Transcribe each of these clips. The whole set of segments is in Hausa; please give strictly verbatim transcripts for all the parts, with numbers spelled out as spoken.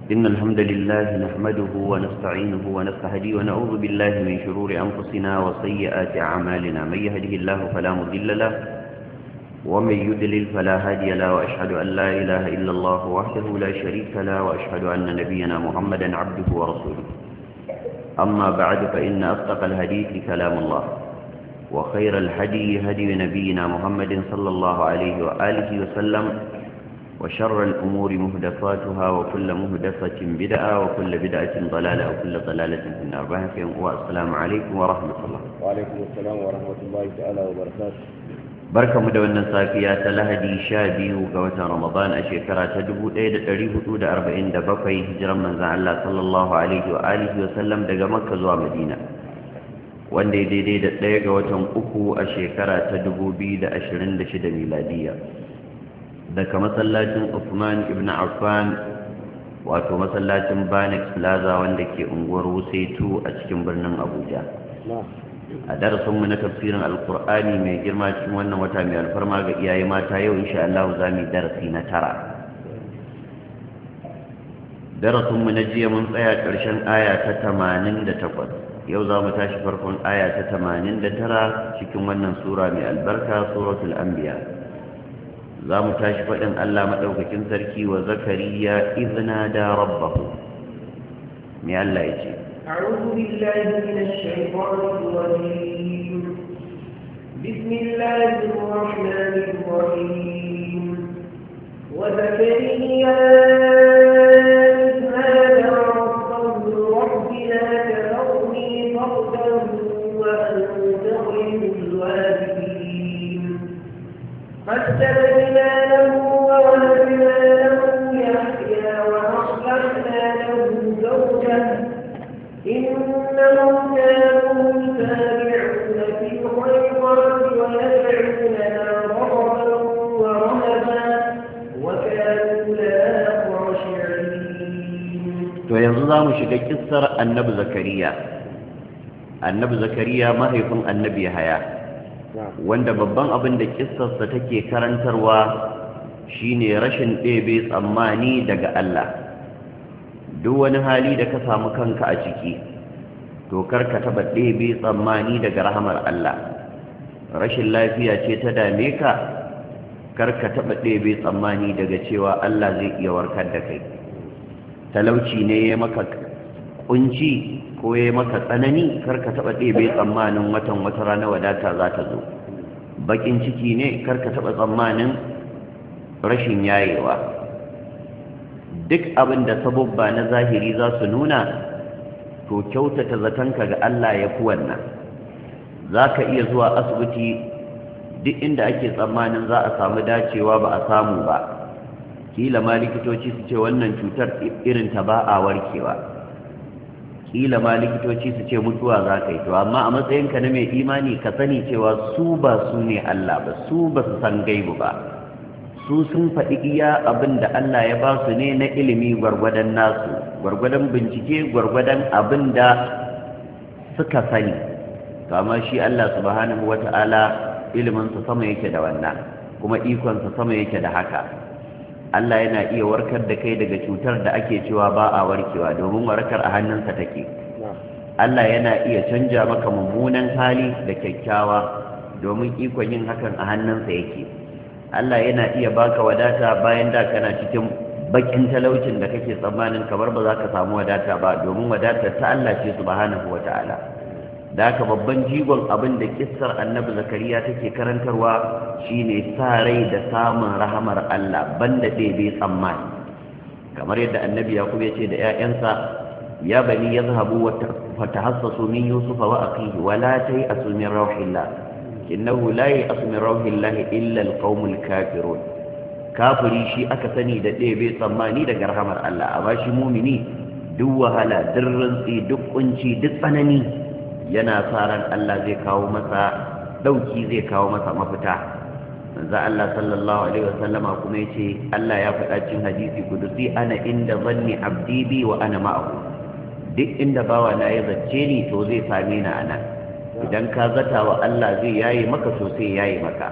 إن الحمد لله نحمده ونستعينه ونستهديه ونعوذ بالله من شرور أنفسنا وسيئات أعمالنا. من يهده الله فلا مضل له ومن يضلل فلا هادي له، وأشهد أن لا إله إلا الله وحده لا شريك له، وأشهد أن نبينا محمدا عبده ورسوله. أما بعد، فإن أصدق الحديث كلام الله، وخير الهدي هدي نبينا محمد صلى الله عليه وآله وسلم، وشر الأمور مهدفاتها، وكل مهدفة بدعة، وكل بدعة ضلالة، وكل ضلالة في النار. والسلام عليكم ورحمة الله. وعليكم السلام ورحمة الله تعالى وبركاته. بركة مدونة صافية لهدي شادي وقوة رمضان أشيكرا تدبو إيد تريه تود أربعين دبقي هجرا من زعل الله صلى الله عليه وآله وسلم دقا مكة زوا مدينة، wanda ya daidai da ɗaya ga watan uku a shekara ta dubu biyu da ashirin da shida miladiya, daga masallacin Uthman ibn Affan, wato masallacin Banex Plaza wanda ke unguwar Wusaitu a cikin birnin Abuja. A darasinmu na tafsirin Alkur'ani mai girma cikin wannan wata mai alfarma ga iyaye mata, yau insha Allah za mu yi darasi na tara. Darasinmu na jiya mun tsaya ƙarshen aya ta tamanin da takwas. Yau za mu tashi farkon aya ta tamanin da tara cikin wannan sura mai albarka, suratul anbiya. za mu tashi faɗin Allah maɗaukakin sarki wa zakariya izina da rabbahu. Me Allah ya ce? أعوذ بالله من الشيطان الرجيم. بسم الله الرحمن الرحيم. وزكريا إذ نادى ربه رب لا تذرني فردا وأنت خير الوارثين. فاستجبنا له ووهبنا له يحيى وأصلحنا له زوجه إنهم كانوا يسارعون في الخيرات ويدعوننا رغبا ورهبا وكانوا لنا خاشعين. To yanzu za mu shiga kissar annabi Zakariya. Annabi Zakariya mahaifin annabi Yahaya, wanda babban abin da kissarsa take karantarwa shine rashin ɗebe tsammani daga Allah. Duk wani hali da ka samu kanka a ciki, to karka taba ɗebe tsammani daga rahamar Allah. Rashin lafiya ce ta dame ka, karka taba ɗebe tsammani daga cewa Allah zai iya warkar da kai. Talauci ne ya maka kunci ko ya maka tsanani, karka taba ɗebe tsammanin watan wata rana wadata za ta zo. Bakin ciki ne, karka taba tsammanin rashin yayewa. Duk abin da sabubba na zahiri za su nuna, to kyautata zatonka ga Allah ya fi wannan. Za ka iya zuwa asibiti duk inda ake tsammanin za a samu dacewa ba a samu ba. Kila ma likitoci su ce wannan cutar irin ta ba a warkewa. Kila ma likitoci su ce mutuwa za ka yi. To amma a matsayinka na mai imani ka sani cewa su ba su ne Allah ba, su ba su san gaibu ba. Su sun faɗi iya abin da Allah ya ba su ne na ilimi gwargwadon nasu, gwargwadon bincike, gwargwadon abin da suka sani. Kama shi Allah subhanahu wa ta'ala iliminsa sama yake da wannan, kuma ikonsa sama yake da haka. Allah yana iya warkar da kai daga cutar da ake cewa ba a warkewa, domin warkar a hannunsa take. Allah yana iya canja maka mummunan hali da kyakkyawa, domin ikon yin hakan a hannunsa yake. Allah yana iya baka wadata bayan da kana cikin bakin talaucin da kake tsammanin kamar ba za ka samu wadata ba, domin wadatar ta Allah ce subhanahu wata'ala. Da haka babban jigon abin da kissar annabi Zakariya take karantarwa shine sa rai da samun rahamar Allah banda ɗebe tsammani. Kamar yadda annabi Yakub ya ce da 'ya'yansa, ya bani yazhabu wa fatahassasu min yusufa wa akhihi wa la ta'asu min rauhillah innahu la ya'asu min rauhillahi illa alqaumul kafirun. Kafiri shi aka sani da ɗebe tsammani daga rahamar Allah, amma shi mumini duk wahala, duk rantsi, duk kunci, duk tsanani yana sa ran Allah zai kawo masa dauki, zai kawo masa mafita. Manzo Allah sallallahu alaihi wasallama kuma yace Allah ya faɗa cikin hadisi kudusi, ana inda zanni abdi bi wa ana ma'ahu. Duk inda bawa na ya zace ni to zai same ni anan. Idan ka zata wa Allah zai yaye maka to sai yaye maka.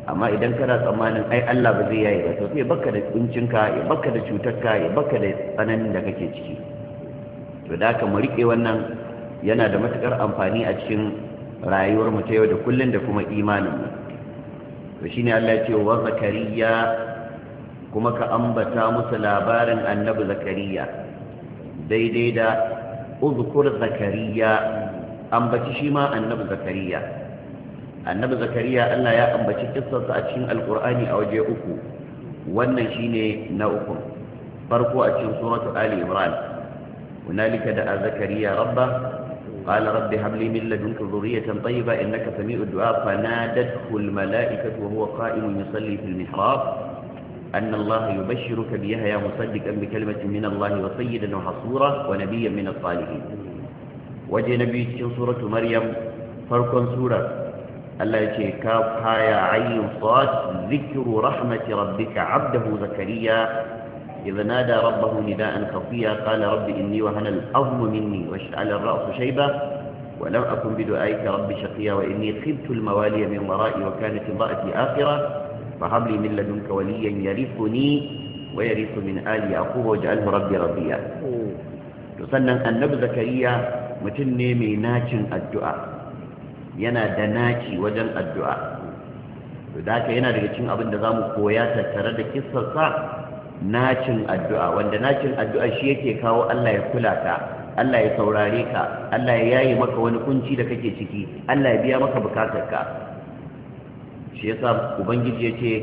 amma idan kana tsammanin ai Allah ba zai yaye ba to sai baka da kuncinka ya baka da cutarka ya baka da tsananin da kake ciki to da haka mu rike wannan yana da matukar amfani a cikin rayuwar mu ta yau da kullun da kuma imanin mu to shine Allah ya ce wa zakariya kuma ka ambata musu labarin annabi zakariya daidai da uzkur zakariya ambaci shi ma annabi zakariya annabi zakariya Allah ya ambaci kissarsa a cikin alkur'ani a waje uku wannan shine na uku farko a cikin suratu ali imran hunalika da zakariya rabba qala rabbi hab li min ladunka dhurriyatan tayyiba innaka sami'ud du'a fanadathu al mala'ikatu wa huwa qa'imun yusalli fil mihrab أن الله يبشرك بيحيى مصدقا بكلمة من الله وسيدا وحصورا ونبيا من الصالحين وجه نبي في سورة مريم فرق سورة الله يقول كاف هايا عين صاد ذكر رحمة ربك عبده زكريا إذا نادى ربه نداء خفيا قال رب إني وهن العظم مني واشتعل الرأس شيبة ولم أكن بدعائك رب شقيا وإني خبت الموالي من ورائي وكانت امرأتي آخرة فهب لي من لدنك وليا يرثني ويرث من آل يعقوب واجعله ربي رضيا تسنن النبي زكريا متن ne mai nacin addu'a yana da naci wajen addu'a to da haka yana daga cikin abin da zamu koya tattare da kissar sa nacin addu'a wanda nacin addu'a shi yake kawo Allah ya kula ka Allah ya saurare ka Allah ya yaye maka wani kunci da kake ciki Allah ya biya maka bukatarka shi yasa ubangiji yace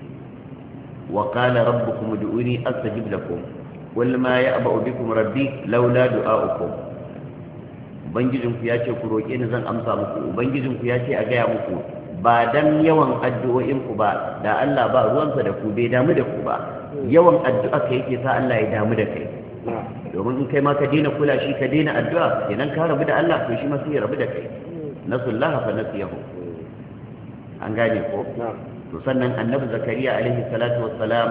wa qala rabbukum ud'uni astajib lakum wal ma ya'ba'u bikum rabbi laula du'a'ukum ubangijin ku yace ku roke ni zan amsa muku ubangijin ku yace a gaya muku ba dan yawan addu'o'in ku ba da Allah ba ruwansa da ku bai damu da ku ba yawan addu'a kai yake sa Allah ya damu da kai domin in kai ma ka daina kula shi ka daina addu'a idan ka rabu da Allah to shi ma sai ya rabu da kai nasullaha fa nasiyahu an gane ko to sannan annabi zakariya alaihi salatu wassalam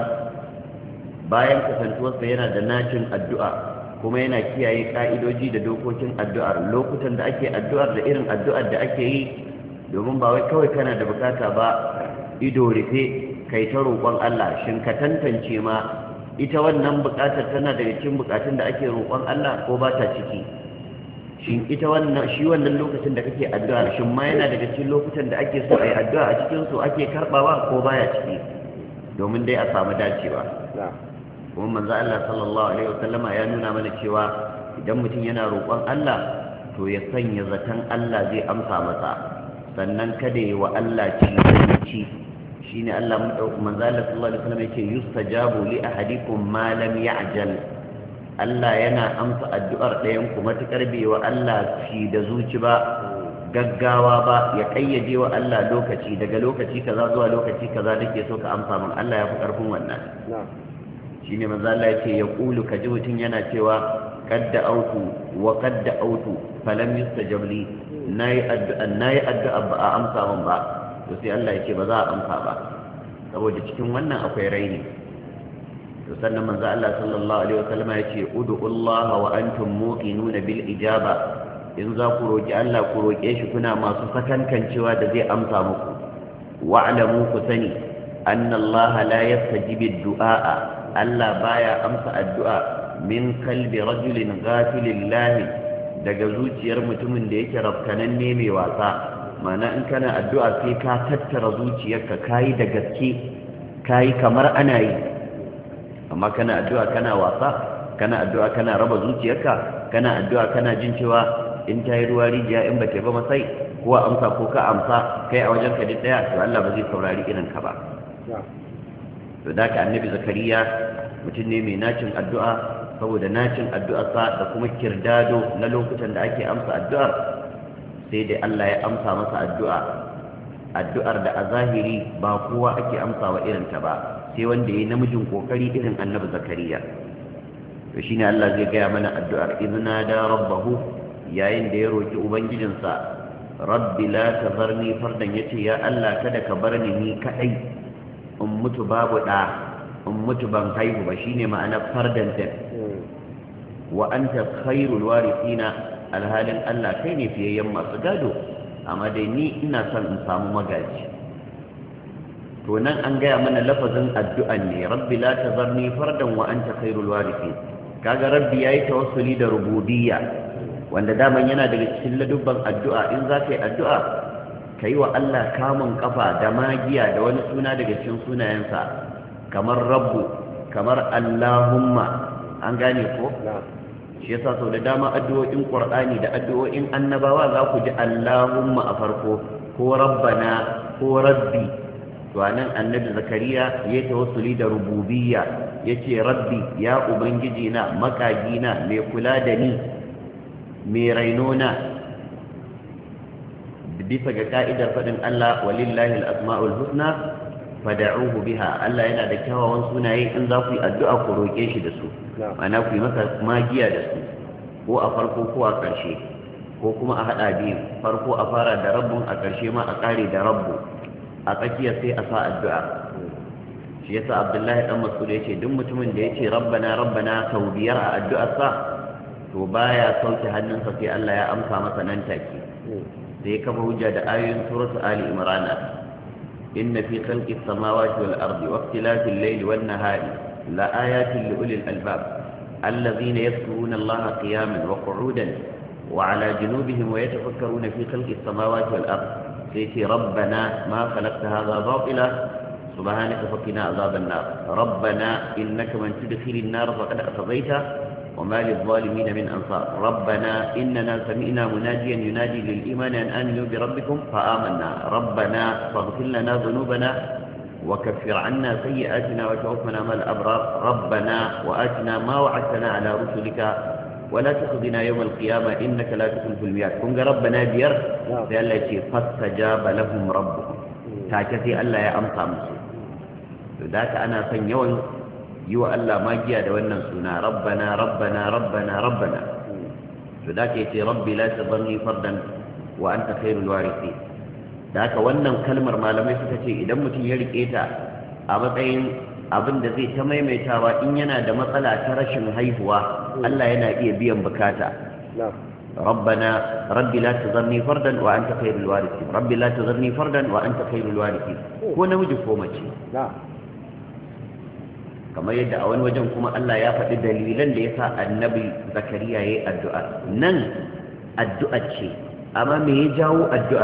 bayan kasantuwarsa yana da nacin addu'a kuma yana kiyaye ka'idoji da dokokin addu'ar lokutan da ake addu'ar da irin addu'ar da ake yi domin ba wai kawai kana da bukata ba ido rufe kai ta roƙon Allah shin ka tantance ma ita wannan bukatar tana daga cikin bukatun da ake roƙon Allah ko ba ta ciki shin ita wannan shi wannan lokacin da kake addu'a shin ma yana daga cikin lokutan da ake so a yi addu'a a cikin su ake karbawa ko baya ciki domin dai a samu dacewa kuma manzo Allah sallallahu alaihi wasallama ya nuna mana cewa idan mutum yana roƙon Allah to ya sanya zaton Allah zai amsa masa sannan kada yi wa Allah ci shine Allah manzo Allah sallallahu alaihi wasallam yake yustajabu li ahadikum ma lam ya'jal Allah yana amsa addu'ar ɗayan ku matuƙar bai wa Allah shi da zuci ba gaggawa ba ya ƙayyade wa Allah lokaci daga lokaci kaza zuwa lokaci kaza nake so ka amsa min Allah ya fi ƙarfin wannan shine manzo Allah yake ya kulu kaji mutun yana cewa qadda autu wa qadda autu falam yustajab li nayi addu'a nayi addu'a ba a amsa min ba to sai Allah yake ba za a amsa ba saboda cikin wannan akwai raini to sannan manzo Allah sallallahu alaihi wasallam yace ud'ullaha wa antum muqinuna bil ijaba in za ku roki Allah ku roke shi kuna masu sakankancewa da zai amsa muku wa'lamu ku sani anna Allah la yastajibu du'a Allah baya amsa addu'a min qalbi rajulin ghafilin lahi daga zuciyar mutumin da yake rafkananne mai wasa mana in kana addu'a sai ka tattara zuciyarka kai da gaske kai kamar ana yi amma kana addu'a kana wasa kana addu'a kana raba zuciyarka kana addu'a kana jin cewa in ta yi ruwa rijiya in ba ta ba masai ko amsa ko ka amsa kai a wajen ka duk daya to Allah ba zai saurari irin ka ba to da ka annabi zakariya mutum ne mai nacin addu'a saboda nacin addu'a sa da kuma kirdado na lokutan da ake amsa addu'a sai dai Allah ya amsa masa addu'a addu'ar da a zahiri ba kowa ake amsawa irin ta ba sai wanda yayi namijin kokari irin annabi zakariya to shine Allah zai gaya mana addu'ar izna da rabbahu yayin da ya roki ubangijinsa rabbi la tazarni fardan yace ya Allah kada ka bar ni ni kadai in mutu babu da in mutu ban haihu ba shine ma'ana fardan ta wa anta khairul warithina alhalin Allah kai ne fiyayyen masu gado amma dai ni ina son in samu magaji to nan an gaya mana lafazin addu'an ne rabbi la tazarni fardan wa anta khairul warithin kaga rabbi yayi tawassuli da rububiyya wanda daman yana daga cikin ladubban addu'a in za ka yi addu'a ka yi wa Allah kamun kafa da magiya da wani suna daga cikin sunayensa kamar rabbu kamar allahumma an gane ko shi yasa sau da dama addu'o'in qur'ani da addu'o'in annabawa za ku ji allahumma a farko ko rabbana ko rabbi to anan annabi zakariya ya tawassuli da rububiyya yace rabbi ya ubangiji na makagina mai kula da ni mai rainona bisa ga ka'idar fadin Allah walillahi al-asma'ul husna fad'uhu biha Allah yana da kyawawan sunaye in za ku yi addu'a ku roke shi da su ma'ana ku yi masa magiya da su ko a farko ko a ƙarshe ko kuma a hada biyu farko a fara da rabbun a ƙarshe ma a ƙare da rabbu a tsakiya sai a sa addu'a shi yasa Abdullahi dan Mas'ud yace duk mutumin da yace rabbana rabbana sau biyar a addu'arsa to baya sauke hannunsa sai Allah ya amsa masa nan take sai kafa hujja da ayoyin suratu Ali Imran inna fi khalqis samawati wal ardi wa ikhtilafil layli wan nahari la ayatin li ulil albab alladhina yadhkuruna Allaha qiyaman wa qu'udan wa ala junubihim wa yatafakkaruna fi khalqis samawati wal ardi سيتي ربنا ما خلقت هذا باطلا سبحانك فقنا عذاب النار ربنا إنك من تدخل النار فقد أخذيته وما للظالمين من أنصار ربنا إننا سمعنا مناديا ينادي للإيمان أن آمنوا بربكم فآمنا ربنا فاغفر لنا ذنوبنا وكفر عنا سيئاتنا وتوفنا مع الأبرار ربنا وآتنا ما وعدتنا على رسلك ولا تخذنا يوم القيامة إنك لا تخلف الميعاد كن ربنا بير سيلا يشي فاستجاب لهم ربهم تاكسي ألا يا أمسى مسو ذاك أنا سنيون يو ألا ما جاء دوانا سنا ربنا ربنا ربنا ربنا ذاك يشي ربي لا تظني فردا وأنت خير الوارثين ذاك وانا كلمة ما لم يفتشي إذا متن يلك إيتا أبطين abin da zai ta maimaitawa in yana da matsala ta rashin haihuwa Allah yana iya biyan bukata rabbana rabbi la tazarni fardan wa anta khairul warithin rabbi la tazarni fardan wa anta khairul warithin ko namiji ko mace kamar yadda a wani wajen kuma Allah ya faɗi dalilan da yasa annabi zakariya yayi addu'a nan addu'a ce amma me ya jawo addu'a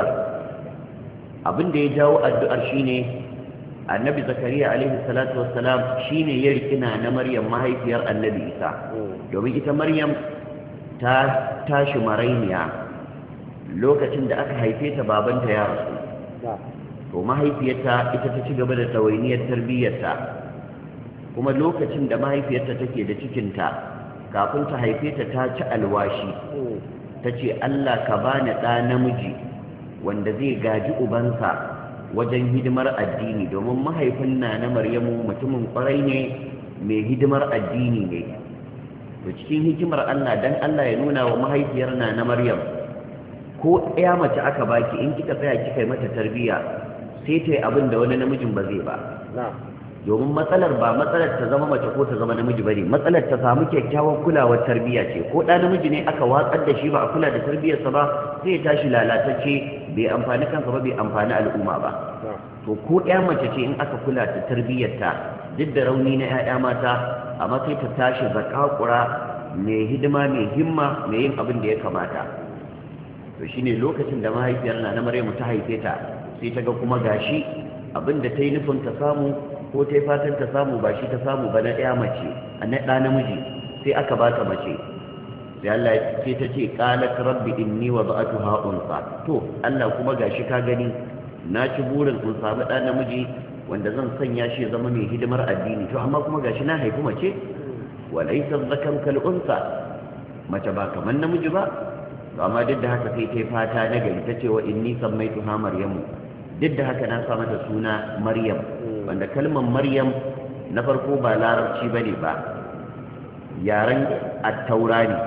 abin da ya jawo addu'ar shine annabi zakariya alaihi salatu wassalam shine ya rikina na maryam mahaifiyar annabi isa domin ita maryam ta tashi marainiya lokacin da aka haife ta babanta ya rasu to mahaifiyarta ita ta ci gaba da ɗawainiyar tarbiyyarta kuma lokacin da mahaifiyarta take da cikinta kafin ta haife ta ta ci alwashi ta ce Allah ka bani ɗa namiji wanda zai gaji ubansa wajen hidimar addini domin mahaifin na na maryamu mutumin kwarai ne mai hidimar addini ne to cikin hikimar Allah dan Allah ya nuna wa mahaifiyar na na maryam ko ɗaya mace aka baki in kika tsaya kika yi mata tarbiyya sai ta yi abin da wani namijin ba zai ba domin matsalar ba matsalar ta zama mace ko ta zama namiji bane matsalar ta samu kyakkyawar kulawar tarbiyya ce ko ɗa namiji ne aka watsar da shi ba a kula da tarbiyyarsa ba sai ya tashi lalatacce bai amfani kansa ba bai amfani al'umma ba to ko ɗaya mace ce in aka kula da tarbiyyarta duk da rauni na 'ya'ya mata amma sai ta tashi zakakura mai hidima mai himma mai yin abin da ya kamata to shine lokacin da mahaifiyar na na Maryamu ta haife ta sai ta ga kuma gashi abin da ta yi nufin ta samu ko ta yi fatan ta samu ba shi ta samu ba na ɗaya mace a na ɗa namiji sai aka ba ta mace sai Allah sai ta ce qalat rabbi inni wada'tuha unsa to Allah kuma gashi ka gani na ci burin in samu ɗa namiji wanda zan sanya shi ya zama mai hidimar addini to amma kuma gashi na haifi mace walaysa dhakaru kal unsa mace ba kamar namiji ba to amma duk da haka sai ta yi fata na gari ta ce wa inni sammaituha maryamu duk da haka na sa mata suna maryam wanda kalmar maryam na farko ba larabci bane ba yaren at-taura ne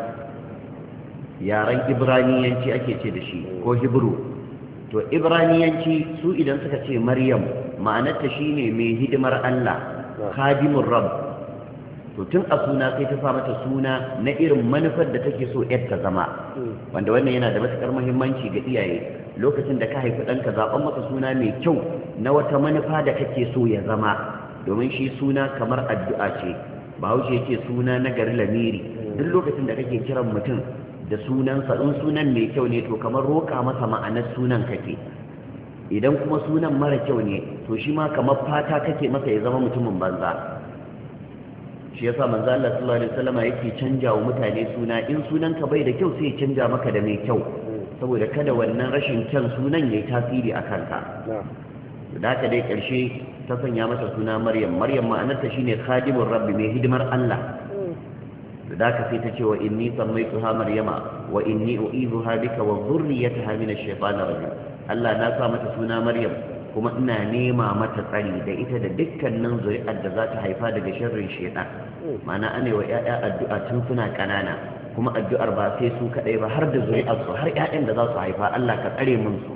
yaren ibraniyanci ake ce da shi ko hibru to ibraniyanci su idan suka ce maryam ma'anarta shine mai hidimar Allah khadimur rabb to tun a suna sai ta sa mata suna na irin manufar da take so yar ta zama wanda wannan yana da matukar muhimmanci ga iyaye lokacin da ka haifi ɗanka zaɓen masa suna mai kyau na wata manufa da kake so ya zama, domin shi suna kamar addu'a ce. Bahaushe yake suna na gari lamiri, duk lokacin da kake kiran mutum da sunansa, in sunan mai kyau ne to kamar roƙa masa ma'anar sunan kake, idan kuma sunan mara kyau ne to shi ma kamar fata kake masa ya zama mutumin banza. Shi yasa manzo Allah sallallahu alaihi wasallam yake canja wa mutane suna, in sunanka bai da kyau sai ya canja maka da mai kyau, saboda kada wannan rashin kyan sunan yayi tasiri a kanka. Da haka dai karshe ta sanya mata suna Maryam. Maryam ma'anarta shine khadimur rabbi, mai hidimar Allah. Da haka sai ta ce wa inni sammaytuha Maryama wa inni u'izuha bika wa dhurriyyataha min ash-shaytanir rajim. Allah na sa mata suna Maryam kuma ina nema mata tsari da ita da dukkanin zuri'ar da za ta haifa daga sharrin shaytan. Ma'ana ana wa ƴaƴa addu'a tun suna kanana, kuma addu'ar ba sai su kadai ba har da zuri'ar su, har ƴaƴan da za su haifa Allah ka tsare mun su.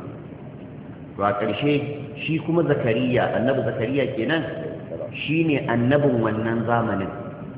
To a ƙarshe shi kuma Zakariya, annabi Zakariya kenan shine annabin wannan zamanin.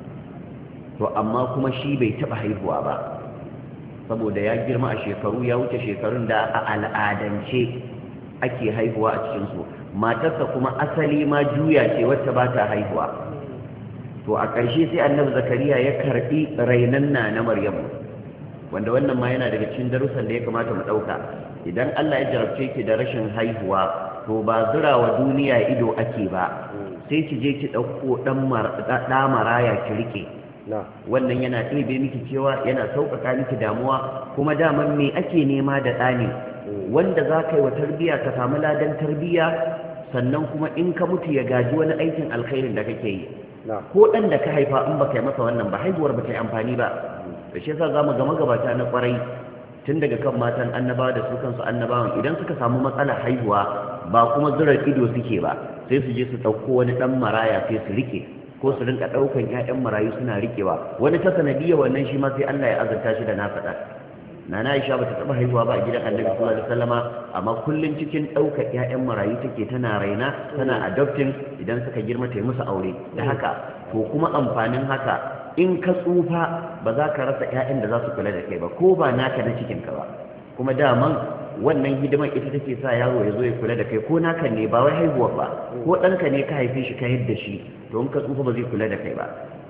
To amma kuma shi bai taɓa haihuwa ba, saboda ya girma a shekaru, ya wuce shekarun da a al'adance ake haihuwa a cikinsu. Matarsa kuma asali ma juya ce wacce ba ta haihuwa. To a ƙarshe sai annabi Zakariya ya karɓi rainan na na Maryamu, wanda wannan ma yana daga cikin darussan da ya kamata mu ɗauka. Idan Allah ya jarabce ki da rashin haihuwa, to ba zura wa duniya ido ake ba, sai ki je ki ɗauko ɗa maraya ki riƙe. Wannan yana ɗebe miki cewa, yana sauƙaƙa miki damuwa, kuma daman me ake nema da ɗa ne wanda za ka yi wa tarbiyya ka samu ladan tarbiyya, sannan kuma in ka mutu ya gaji wani aikin alkhairin da kake yi. Ko ɗan da ka haifa in baka yi masa wannan ba, haihuwar ba ta yi amfani ba. Da shi yasa za mu ga magabata na ƙwarai, tun daga kan matan annabawa da su kansu annabawan, idan suka samu matsalar haihuwa ba kuma zurar ido suke ba, sai su je su ɗauko wani ɗan maraya sai su rike, ko su rinka ɗaukan ƴaƴan marayu suna rikewa. Wani ta sanadiyar wannan shi ma sai Allah ya azurta shi da nasa ɗan. Nana Aisha bata taɓa haihuwa ba a gidan Annabi sallallahu alaihi wasallama, amma kullun cikin ɗaukar ƴaƴan marayu take, tana raina, tana adopting, idan suka girma ta yi musu aure. Da haka to kuma amfanin haka, in ka tsufa ba za ka rasa ƴaƴan da za su kula da kai ba, ko ba naka na cikin ka ba. Kuma daman wannan hidimar ita take sa yaro ya zo ya kula da kai, ko naka ne ba wai haihuwar ba, ko ɗanka ne ka haife shi ka yadda shi, to in ka tsufa ba zai kula da kai ba.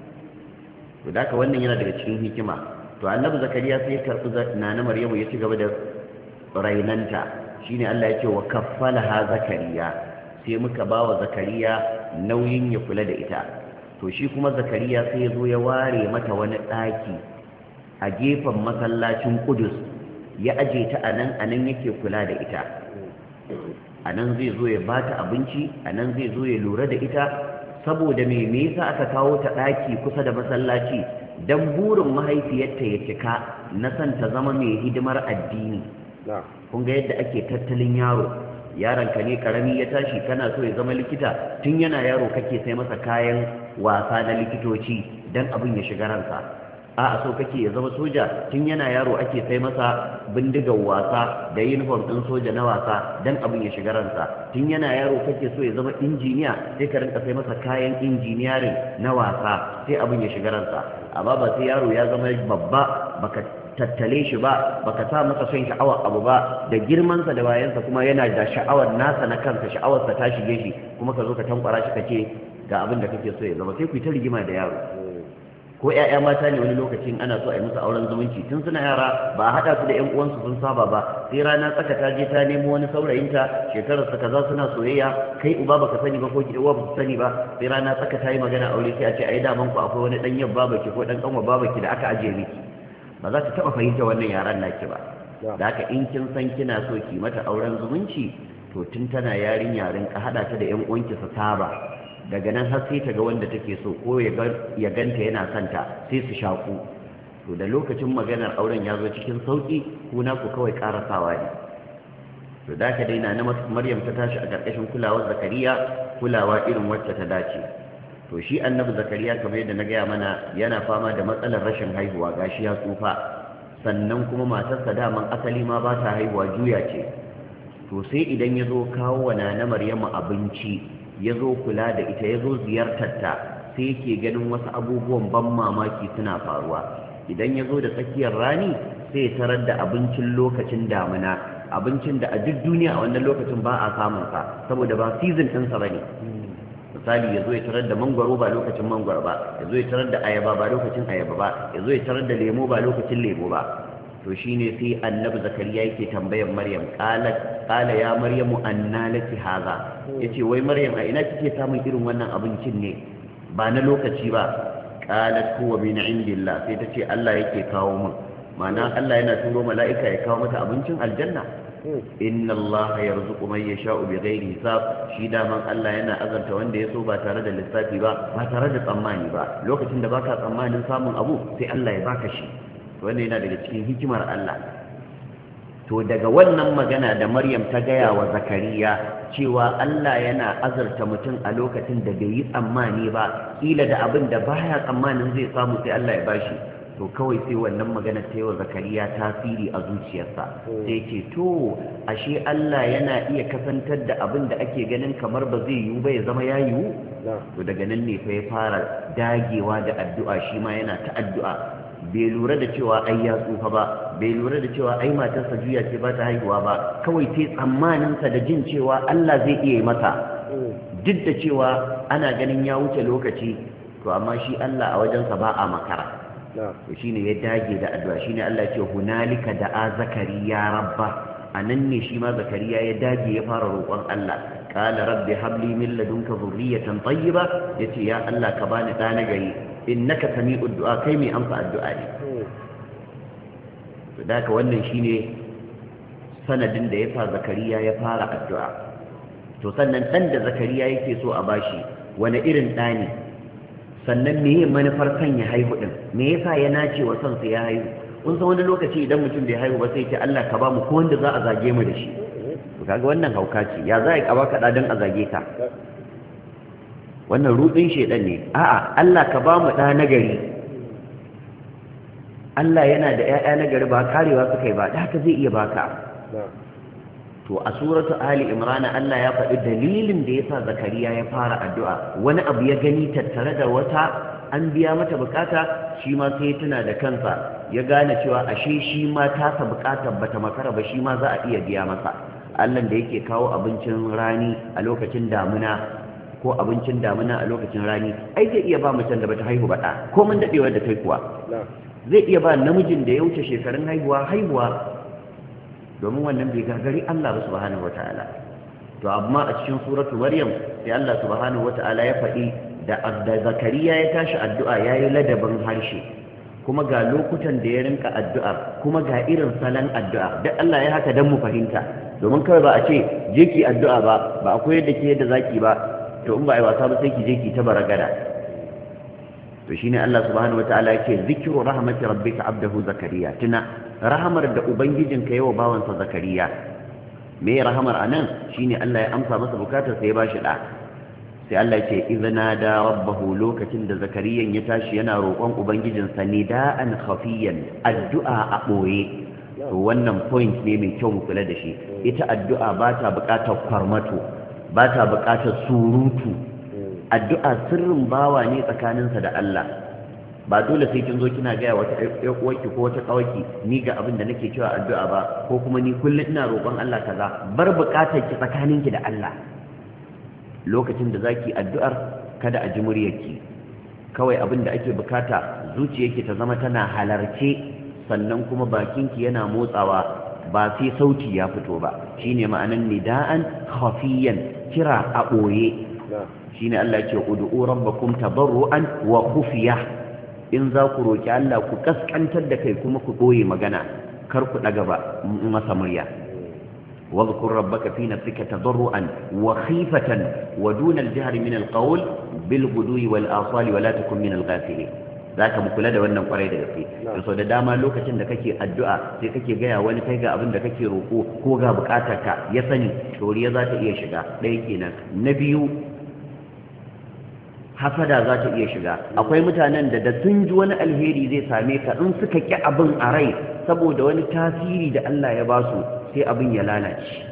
To da haka wannan yana daga cikin hikima. To annabi Zakariya sai ya karɓi nana Maryamu ya ci gaba da rainanta, shine Allah ya ce wa kaffalaha Zakariya, sai muka ba wa Zakariya nauyin ya kula da ita. To shi kuma Zakariya sai ya zo ya ware mata wani ɗaki a gefen masallacin Qudus, ya aje ta anan anan yake kula da ita. Anan zai zo ya bata abinci, anan zai zo ya lura da ita. Saboda me me yasa aka kawo ta ɗaki kusa da masallaci? Dan burin mahaifiyarta ya cika na san ta zama mai hidimar addini. Kun ga yadda ake tattalin yaro, yaronka ne karami ya tashi kana so ya zama likita, tun yana yaro kake sai masa kayan wasa na likitoci dan abin ya shiga ransa. A'a so kake ya zama soja, tun yana yaro ake sai masa bindigar wasa da uniform din soja na wasa dan abin ya shiga ransa. Tun yana yaro kake so ya zama injiniya, sai ka rinka sai masa kayan engineering na wasa sai abin ya shiga ransa. Amma ba sai yaro ya zama babba baka tattale shi ba, baka sa masa son sha'awar abu ba, da girmansa da bayansa kuma yana da sha'awar nasa na kansa, sha'awarsa ta shige shi, kuma ka zo ka tankwara shi kace ga abin da kake so ya zama, sai ku yi ta rigima da yaro. Ko ƴaƴa mata ne wani lokacin ana so a yi musu auren zumunci, tun suna yara ba a haɗa su da ƴan uwansu sun saba ba, sai rana tsaka ta je ta nemo wani saurayinta, shekararsa kaza suna soyayya, kai uba baka sani ba ko ki uwa baka sani ba, sai rana tsaka ta yi magana aure sai a ce ai daman ku akwai wani ɗan yan babaki ko ɗan ƙanwa babaki da aka ajiye miki. Ba za ta taɓa fahimta wannan yaran naki ba. Da haka in kin san kina so ki mata auren zumunci, to tun tana yarinya rinka haɗa ta da ƴan uwanki su saba. Daga nan har sai ta ga wanda take so, ko ya ganta yana santa, sai su shaku. To da lokacin maganar auren ya zo cikin sauki, kuna ku kawai karasawa ne. To da ka daina na Maryam ta tashi a ƙarƙashin kulawar Zakariya, kulawa irin wacce ta dace. To shi annabi Zakariya kamar yadda na gaya mana yana fama da matsalar rashin haihuwa, gashi ya tsufa, sannan kuma matarsa daman asali ma ba ta haihuwa, juya ce. To sai idan ya zo kawo wa nana Maryamu abinci, ya zo kula da ita, ya zo ziyartarta, sai yake ganin wasu abubuwan ban mamaki suna faruwa. Idan ya zo da tsakiyar rani sai ya tarar da abincin lokacin damina abincin da a duk duniya a wannan lokacin ba a samun sa saboda ba season ɗinsa ba ne. Misali ya zo ya tarar da mangwaro ba lokacin mangwaro ba, ya zo ya tarar da ayaba ba lokacin ayaba ba, ya zo ya tarar da lemo ba lokacin lemo ba. To shine sai annabi zakariya yake tambayar maryam, qala qala ya maryamu anna laki hadha, yace wai maryam a ina kike samun irin wannan abincin ne ba na lokaci ba. Qalat huwa min indillah, sai tace Allah yake kawo min, ma'ana Allah yana turo mala'ika ya kawo mata abincin aljanna. Inna Allah yarzuqu man yasha'u bighairi hisab, shi daman Allah yana azanta wanda ya so ba tare da lissafi ba, ba tare da tsammani ba. Lokacin da baka tsammanin samun abu sai Allah ya baka shi. Wannan yana daga cikin hikimar Allah. To daga wannan magana da Maryam ta gaya wa Zakariya cewa Allah yana azarta mutum a lokacin da bai yi tsammani ba, kila da abin da baya tsammanin zai samu sai Allah ya bashi. To kawai sai wannan magana ta yi wa Zakariya tasiri a zuciyarsa, sai ce to ashe Allah yana iya kasantar da abin da ake ganin kamar ba zai yiwu ba ya zama ya yiwu. To daga nan ne fa ya fara dagewa da addu'a, shi ma yana ta addu'a. Bai lura da cewa ai ya tsufa ba, bai lura da cewa ai matarsa juya ce ba ta haihuwa ba, kawai sai tsammaninsa da jin cewa Allah zai iya yi masa, duk da cewa ana ganin ya wuce lokaci, to amma shi Allah a wajensa ba a makara. To shine ya dage da addu'a, shine Allah ya ce hunalika da'a zakariya rabba, anan ne shi ma zakariya ya dage ya fara roƙon Allah. Qala rabbi habli min ladunka dhurriyatan tayyiba, yace ya Allah ka bani da na gari, innaka sami'ud du'a, kai mai amsa addu'a ne. To da ka wannan shine sanadin da yasa zakariya ya fara addu'a. To sannan dan da zakariya yake so a bashi wani irin ɗa ne, sannan meye manufar kan ya haihu din, me yasa ya nace wa son sa ya haihu. Kun san wani lokaci idan mutum bai haihu ba sai ce Allah ka ba mu ko wanda za a zage mu da shi. To kaga wannan hauka ce, ya za a baka ɗa don a zage ka. Wannan rudin shedan ne. A'a, Allah ka ba mu ɗa nagari. Allah yana da ƴaƴa nagari ba karewa suka yi ba, da haka zai iya baka. To a suratu Ali Imran Allah ya faɗi dalilin da yasa Zakariya ya fara addu'a. Wani abu ya gani tattare da wata an biya mata bukata, shi ma sai tuna da kansa, ya gane cewa ashe shi ma tasa bukatar bata makara ba, shi ma za a iya biya masa. Allah da yake kawo abincin rani a lokacin damuna ko abincin damuna a lokacin rani, ai zai iya ba mutum da bata haihu ba ɗa, ko mun daɗewar da kai kuwa zai iya ba namijin da ya wuce shekarun haihuwa haihuwa, domin wannan bai gagari Allah ba subhanahu wata'ala. To amma a cikin suratu Maryam sai Allah subhanahu wata'ala ya faɗi da Zakariya ya tashi addu'a yayi ladabin harshe, kuma ga lokutan da ya rinka addu'a, kuma ga irin salon addu'a. Duk Allah ya haka dan mu fahimta, domin kawai ba a ce je ki addu'a ba, ba akwai yadda ke yadda zaki ba, to in ba ai wasa ba sai ki je ki ta baragada. To shine Allah subhanahu wataala yake zikru rahmati rabbika abdahu zakariya, tuna rahamar da ubangijinka yawa bawansa zakariya. Me rahamar anan shine Allah ya amsa masa bukatar sai ya bashi da. Sai Allah yake idna da rabbahu, lokacin da zakariyan ya tashi yana roƙon ubangijinsa nida'an khafiyan, addu'a a boye. To wannan point ne mai kyau mu kula da shi. Ita addu'a ba ta buƙatar kwarmato, ba ta buƙatar surutu. Addu'a sirrin bawa ne tsakaninsa da Allah. Ba dole sai kin zo kina gaya wata uwarki ko wata kawaki ni ga abin da nake cewa addu'a ba, ko kuma ni kullum ina roƙon Allah kaza. Bar buƙatar ki tsakaninki da Allah. Lokacin da zaki addu'ar kada a ji muryarki. Kawai abin da ake bukata zuciyarki ta zama tana halarce, sannan kuma bakinki yana motsawa, ba sai sauti ya fito ba. Shine ma'anan nida'an khafiyan, kira a ɓoye. Shine Allah ce ud'u rabbakum tadarruan wa khufiya, in za ku roki Allah ku kaskantar da kai kuma ku ɓoye magana, kar ku daga ba masa murya. واذكر ربك في نفسك تضرعا وخيفة ودون الجهر من القول بالغدو والآصال ولا تكن من الغافلين. ذاك مكلا da wannan kwarai da gaske. So da dama lokacin da kake addu'a sai kake gaya wani kai ga abin da kake roko ko ga bukatarka ya sani, toriya za ta iya shiga. Ɗaya kenan. Na biyu, hasada za ta iya shiga. Akwai mutanen da da sun ji wani alheri zai same ka, in suka ki abin a rai saboda wani tasiri da Allah ya ba su, sai abin ya lalace.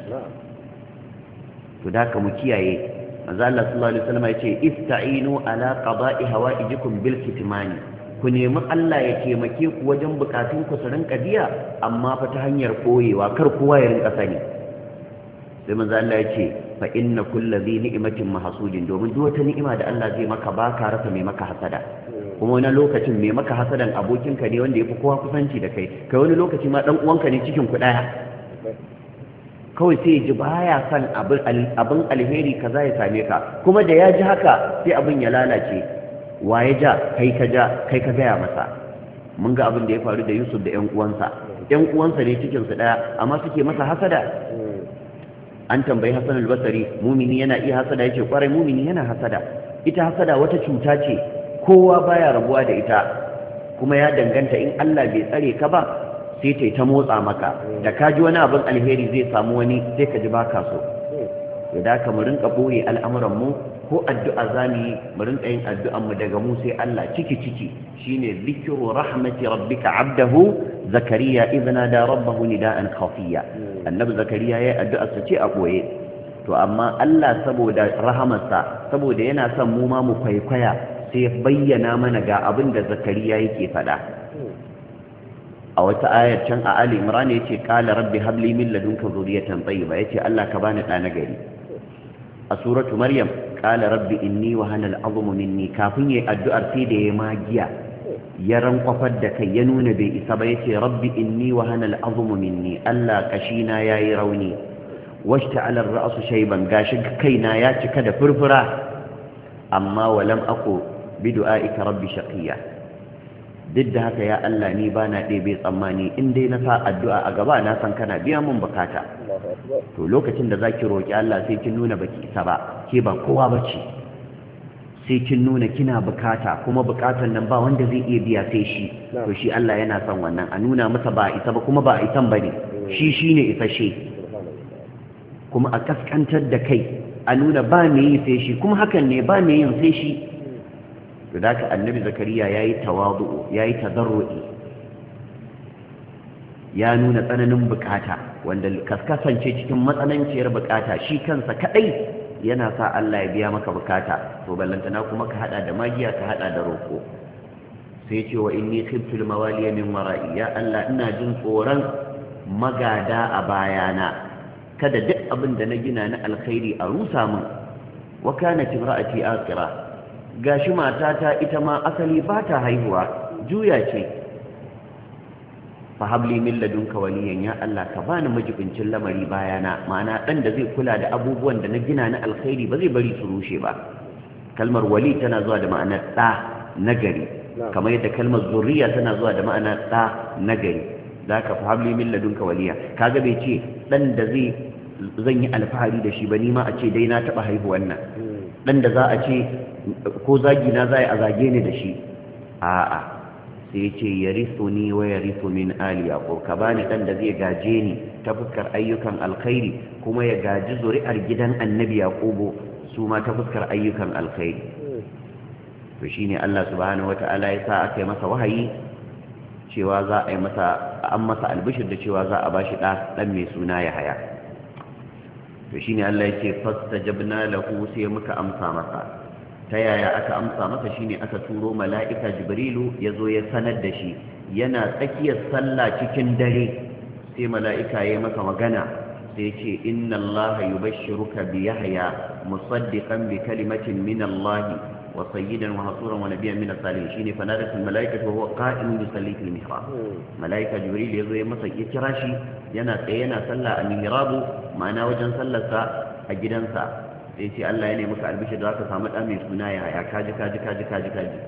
To da ka mu kiyaye. Manzo Allah sallallahu alaihi wasallam yace ista'inu ala qada'i hawaijikum bil kitmani, ku nemi Allah ya taimake ku wajen bukatun ku su rinka biya amma fa ta hanyar koyewa kar kowa ya rinka sani sai manzo Allah ya ce fa inna kulli dhi ni'matin mahsudin domin duk wata ni'ima da Allah zai maka ba ka rasa mai maka hasada kuma wani lokacin mai maka hasadan abokinka ne wanda yafi kowa kusanci da kai kai wani lokaci ma dan uwanka ne cikin ku daya kawai sai ya ji baya son abin alheri kaza ya same ka kuma da ya ji haka sai abin ya lalace wa ya ja kai ka ja kai ka gaya masa mun ga abin da ya faru da Yusuf da ƴan uwansa ƴan uwansa ne cikin su daya amma suke masa hasada an tambayi Hassan al-Basri mumini yana iya hasada yace kwarai mumini yana hasada ita hasada wata cuta ce kowa baya rabuwa da ita kuma ya danganta in Allah bai tsare ka ba sai ta ta motsa maka da ka ji wani abin alheri zai samu wani sai ka ji baka so ya da ka mu rinka boye al'amuran mu ko addu'a zamu yi mu rinka yin addu'an mu daga mu sai Allah ciki ciki shine zikru rahmati rabbika abdahu zakariya idna da rabbahu nidaan khafiya annabi zakariya yayi addu'a sa ce a boye to amma Allah saboda rahamarsa saboda yana son mu ma mu kwaikwaya sai ya bayyana mana ga abin da zakariya yake faɗa a wata ayar can a Ali Imran yace qala rabbi habli min ladunka zurriyatan tayyiba yace Allah ka bani da nagari a suratu maryam qala rabbi inni wa hana al'azmu minni kafin yayi addu'ar sai da yayi magiya ya rankwafar da kai ya nuna bai isa ba yace rabbi inni wa hana al'azmu minni Allah kashina yayi rauni washta'ala ar-ra'su shayban gashi kaina ya cika da furfura amma walam aku bi du'aika rabbi shaqiya duk da haka ya Allah ni ba na ɗebe tsammani in dai na sa addu'a a gaba na san kana biya mun bukata to lokacin da zaki roƙi Allah sai kin nuna baki isa ba ke ba kowa bace sai kin nuna kina bukata kuma bukatan nan ba wanda zai iya biya sai shi to shi Allah yana son wannan a nuna masa ba isa ba kuma ba isan bane shi shine isashe kuma a kaskantar da kai a nuna ba me yi sai shi kuma hakan ne ba me yin sai shi to da ka annabi zakariya yayi tawadu yayi tadarrui ya nuna tsananin bukata wanda kaskasance cikin matsananciyar bukata shi kansa kadai yana sa Allah ya biya maka bukata to ballantana kuma ka hada da magiya ka hada da roko sai ce wa inni khiftu al-mawaliya min wara'i ya Allah ina jin tsoron magada a bayana kada duk abin da na gina na alkhairi a rusa min wa kanat imra'ati aqira gashi matata ita ma asali ba ta haihuwa juya ce fa habli min ladunka waliyan ya Allah ka bani majibincin lamari bayana ma'ana dan da zai kula da abubuwan da na gina na alkhairi ba zai bari su rushe ba kalmar wali tana zuwa da ma'anar da nagari kamar yadda kalmar zuriya tana zuwa da ma'anar da nagari zaka fa habli min ladunka waliya kaga bai ce dan da zai zan yi alfahari da shi ba ni ma a ce dai na taba haihuwan nan dan da za a ce ko zagi na zai a zage ni da shi a'a sai ce yarithuni wa yarithu min ali yaqub ka bani dan da zai gaje ni ta fuskar ayyukan alkhairi kuma ya gaji zuri'ar gidan annabi yaqubu su ma ta fuskar ayyukan alkhairi to shine Allah subhanahu wataala ya sa aka yi masa wahayi cewa za a yi masa an masa albishir da cewa za a bashi da dan mai suna Yahaya to shine Allah yake fastajabna lahu sai muka amsa masa ta yaya aka amsa masa shine aka turo mala'ika jibrilu yazo ya sanar da shi yana tsakiyar sallah cikin dare sai mala'ika yayi masa magana sai yace inna allaha yubashshiruka bi yahya musaddiqan bi kalimatin min allahi wa sayyidan wa hasuran wa nabiyyan min as-salihin shine fanadat al-mala'ikatu wa huwa qa'imun yusalli fil mihrab mala'ika jibril yazo ya masa ya kira shi yana tsaye yana sallah a mihrabu ma'ana wajen sallarsa a gidansa sai ce Allah ya nemi ka albishir da za ka samu ɗan mai suna ya haya kaji kaji kaji kaji kaji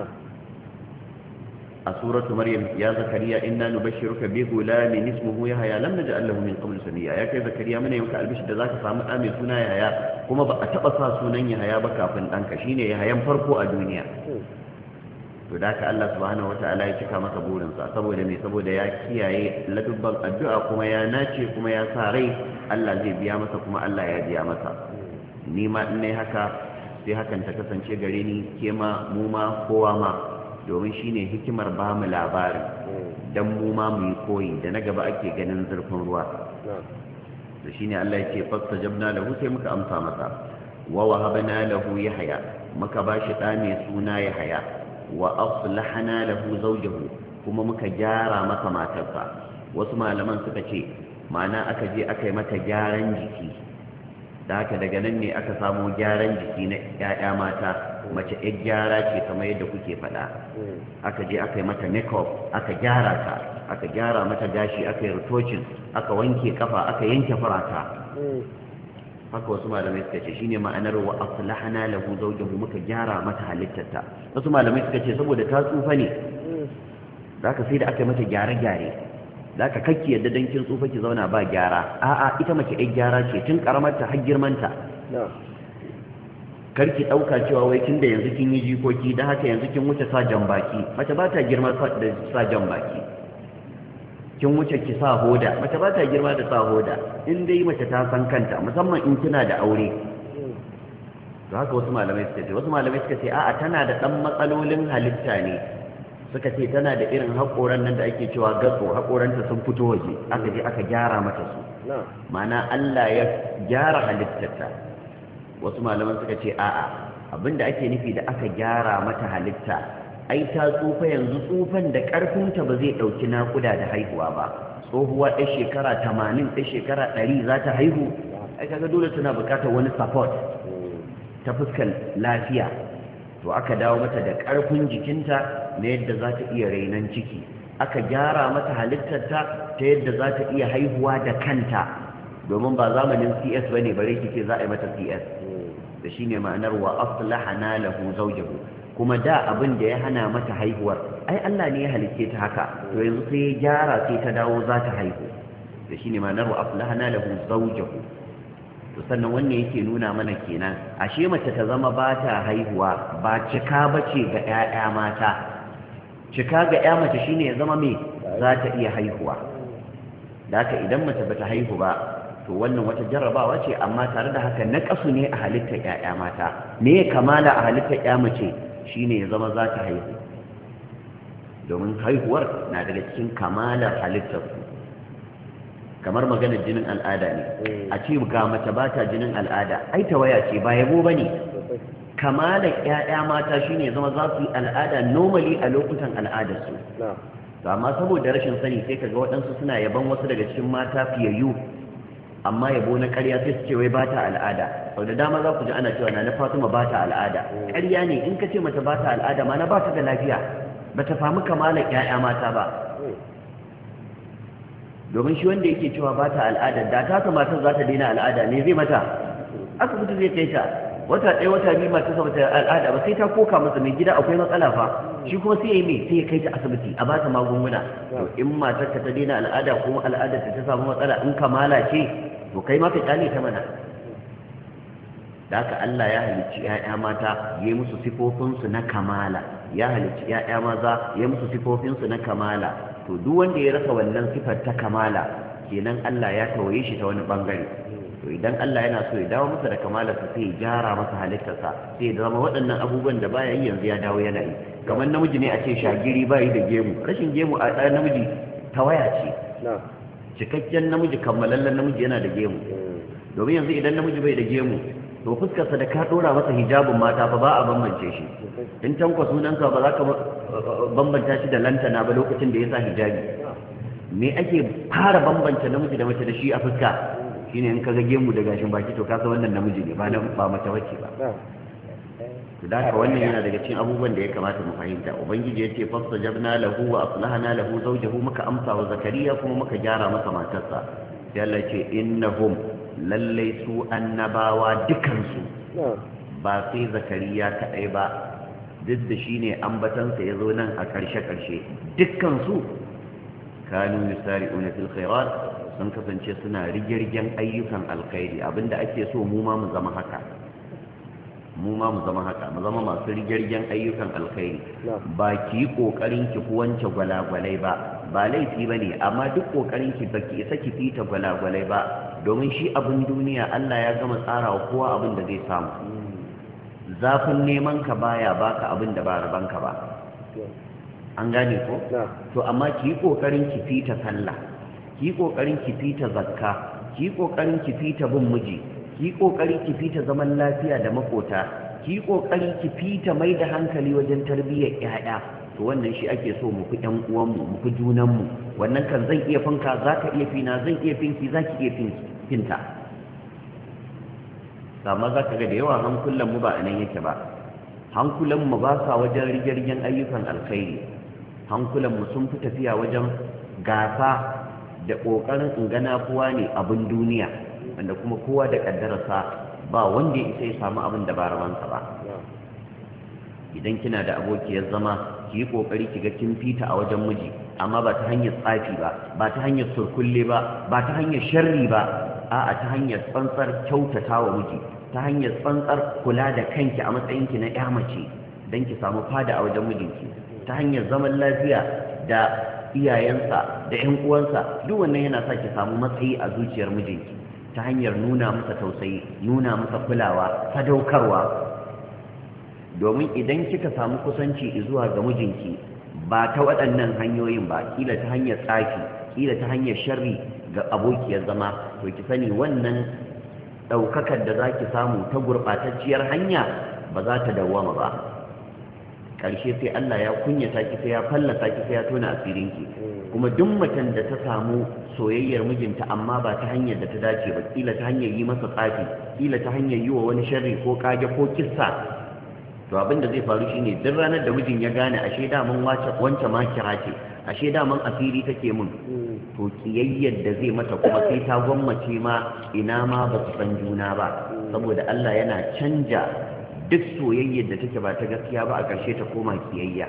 a suratu maryam ya zakariya inna nubashshiruka bi gulamin ismuhu yahya lam naj'al lahu min qabl samiyya ya kai zakariya muna maka albishir da za ka samu ɗan mai suna yahya kuma ba a taɓa sa sunan yahya ba kafin ɗanka shine yahyan farko a duniya to da ka Allah subhanahu wataala ya cika masa burinsa saboda me saboda ya kiyaye ladubban addu'a kuma ya nace kuma ya sa rai Allah zai biya masa kuma Allah ya biya masa ni ma in nayi haka sai hakan ta kasance gare ni ke ma mu ma kowa ma domin shine hikimar ba mu labari dan mu ma mu yi koyi da na gaba ake ganin zurfin ruwa da shine Allah yake fastajabna lahu sai muka amsa masa wa wahabna lahu yahya muka bashi da mai suna yahya wa aslahana lahu zawjahu kuma muka gyara masa matarsa. Wasu malaman suka ce ma'ana aka je aka yi mata gyaran jiki, da haka daga nan ne aka samu gyaran jiki na 'ya'ya mata. Mace ɗan gyara ce kamar yadda kuke faɗa, aka je aka yi mata make-up, aka gyara ta, aka gyara mata gashi, aka yi retouching, aka wanke kafa, aka yanke farata. Haka wasu malamai suka ce shine ma'anar wa aslahana lahu zawjahu, muka gyara mata halittarta. Wasu malamai suka ce saboda ta tsufa ne, zaka sai da aka yi mata gyare-gyare, zaka kakki yadda dan kin tsufa ki zauna ba gyara. A'a, ita mace ɗan gyara ce tun karamarta har girmanta. Karki ɗauka cewa wai tun da yanzu kin yi jikoki da haka yanzu kin wuce sa jan baki. Mace ba ta girma da sa jan baki. Kin wuce ki sa hoda, mace ba ta girma da sa hoda. In dai mace ta san kanta, musamman in kina da aure. To haka wasu malamai suka ce, wasu malamai suka ce a'a tana da ɗan matsalolin halitta ne. Suka ce tana da irin haƙoran nan da ake cewa gatso, haƙoranta sun fito waje, aka je aka gyara mata su. Ma'ana Allah ya gyara halittarta. Wasu malaman suka ce a'a abinda ake nufi da aka gyara mata halitta, ai ta tsufa yanzu, tsufan da ƙarfinta ba zai ɗauki naƙuda da haihuwa ba. Tsohuwa ɗan shekara tamanin, ɗan shekara ɗari za ta haihu, ai kaga dole tana buƙatar wani support ta fuskar lafiya. To aka dawo mata da ƙarfin jikinta na yadda za ta iya rainon ciki, aka gyara mata halittarta ta yadda za ta iya haihuwa da kanta, domin ba zamanin C S bane bare kike za a yi mata C S. Da shine ma'anar wa aslahana lahu zawjahu. Kuma da abin da ya hana mata haihuwar, ai Allah ne ya halicce ta haka, to yanzu sai ya gyara sai ta dawo za ta haihu. Da shine ma'anar wa aslahana lahu zawjahu. To sannan wannan yake nuna mana kenan ashe mace ta zama ba ta haihuwa ba cika bace ga 'ya'ya mata. Cika ga 'ya mace shine ya zama me za ta iya haihuwa. Da haka idan mace bata haihu ba, to wannan wata jarrabawa ce, amma tare da haka naƙasu ne a halittar ƴaƴa mata. Me ya kamala a halittar ƴa mace shine ya zama za ta haihu, domin haihuwar na daga cikin kamalar halittar su. Kamar maganar jinin al'ada ne, a ce ga mace ba ta jinin al'ada, ai tawaya ce ba yabo bane. Kamalar ƴaƴa mata shine ya zama za su yi al'ada normally a lokutan al'adar su. Amma saboda rashin sani sai kaga waɗansu suna yaban wasu daga cikin mata fiyayyu, amma yabo na ƙarya sai su ce wai ba ta al'ada. Sau da dama za ku ji ana cewa na na Fatima ba ta al'ada. Ƙarya ne, in ka ce mata ba ta al'ada ma na ba ta da lafiya, ba ta famu kamalar ƴaƴa mata ba. Domin shi wanda yake cewa ba ta al'ada, da ta matar za ta daina al'ada ne zai mata, asibiti zai kai ta. Wata ɗaya wata biyu mata sa bata al'ada ba sai ta koka masa mai gida akwai matsala fa, shi kuma sai ya yi mai sai ya kai ta asibiti a ba ta magunguna. To in matar ka ta daina al'ada kuma al'adar ta ta samu matsala, in kamala ce to kai ma ka kyale ta mana. Da haka Allah ya halicci 'ya'ya mata ya yi musu sifofinsu na kamala, ya halicci 'ya'ya maza ya yi musu sifofinsu na kamala. To duk wanda ya rasa wannan sifar ta kamala kenan Allah ya tawaye shi ta wani bangare. To idan Allah yana so ya dawo masa da kamalarsa sai ya gyara masa halittarsa, sai ya zama waɗannan abubuwan da baya yi yanzu ya dawo yana yi. Kamar namiji ne a ce shagiri bayi da gemu, rashin gemu a ɗaya namiji tawaya ce. Cikakken namiji kammalallen namiji yana da gemu, domin yanzu idan namiji bai da gemu to fuskarsa da ka ɗora masa hijabin mata fa ba a bambance shi. In tankwa sunanka ba za ka bambanta shi da lantana ba lokacin da ya sa hijabi. Me ake fara bambanta namiji da mace da shi a fuska? Shine in ka ga gemu da gashin baki to kasa wannan namiji ne ba ba mace wacce ba. To da haka wannan yana daga cikin abubuwan da ya kamata mu fahimta. Ubangiji yace fastajabna lahu wa aslahna lahu zawjahu, muka amsa wa Zakariya kuma muka gyara masa matarsa. Sai Allah ce innahum lallai su annabawa dukansu ba sai Zakariya kadai ba, duk da shine ambatansa yazo nan a karshe karshe, dukkansu kanu yusari'una fil khairat, sun kasance suna rigirgen ayyukan alkhairi. Abinda ake so mu ma mu zama haka, mu ma mu zama haka, mu zama masu rigirgen ayyukan alkhairi. Ba ki yi kokarin ki ku wance gwalagwalai ba, ba laifi bane, amma duk kokarin ki baki isa ki fita gwalagwalai ba, domin shi abin duniya Allah ya gama tsarawa kowa abin da zai samu. Zafin neman ka baya baka abin da ba rabanka ba, an gane ko? To amma ki yi kokarin ki fita sallah, ki yi kokarin ki fita zakka, ki yi kokarin ki fita bin miji, ki yi kokarin ki fita zaman lafiya da makota, ki kokari ki fita mai da hankali wajen tarbiyyar ƴaƴa to wannan shi ake so mu fi ƴan uwanmu mu fi junanmu wannan kan zan iya finka zaka iya fina zan iya finki zaki iya finta amma zaka ga da yawa hankulan mu ba anan yake ba hankulan mu ba sa wajen rigirgen ayyukan alkhairi hankulan mu sun fi tafiya wajen gasa da kokarin ingana kowa ne abin duniya wanda kuma kowa da kaddararsa ba wanda ya isa ya samu abin da ba rawansa ba idan kina da abokiyar zama ki yi kokari ki ga kin fita a wajen miji amma ba ta hanyar tsafi ba ba ta hanyar surkulle ba ba ta hanyar sharri ba a'a ta hanyar tsantsar kyautata wa miji ta hanyar tsantsar kula da kanki a matsayinki na ƴa mace don ki samu fada a wajen mijinki ta hanyar zaman lafiya da iyayensa da ƴan uwansa duk wannan yana sa ki samu matsayi a zuciyar mijinki ta hanyar nuna masa tausayi nuna masa kulawa sadaukarwa domin idan kika samu kusanci zuwa ga mijinki ba ta waɗannan hanyoyin ba kila ta hanyar tsafi kila ta hanyar sharri ga abokiyar zama to ki sani wannan ɗaukakar da za ki samu ta gurɓatacciyar hanya ba za ta dawwama ba ƙarshe sai Allah ya kunyata ki sai ya fallasa ki sai ya tona asirinki kuma duk macen da ta samu soyayyar mijinta amma ba ta hanyar da ta dace ba kila ta hanyar yi masa tsafi kila ta hanyar yi wa wani sharri ko kage ko kissa to abin da zai faru shine duk ranar da mijin ya gane ashe da mun wace wance ma kira ce ashe da mun asiri take mun to kiyayyar da zai mata kuma sai ta gwammace ma ina ma ba su san juna ba saboda Allah yana canja duk soyayyar da take ba ta gaskiya ba a ƙarshe ta koma kiyayya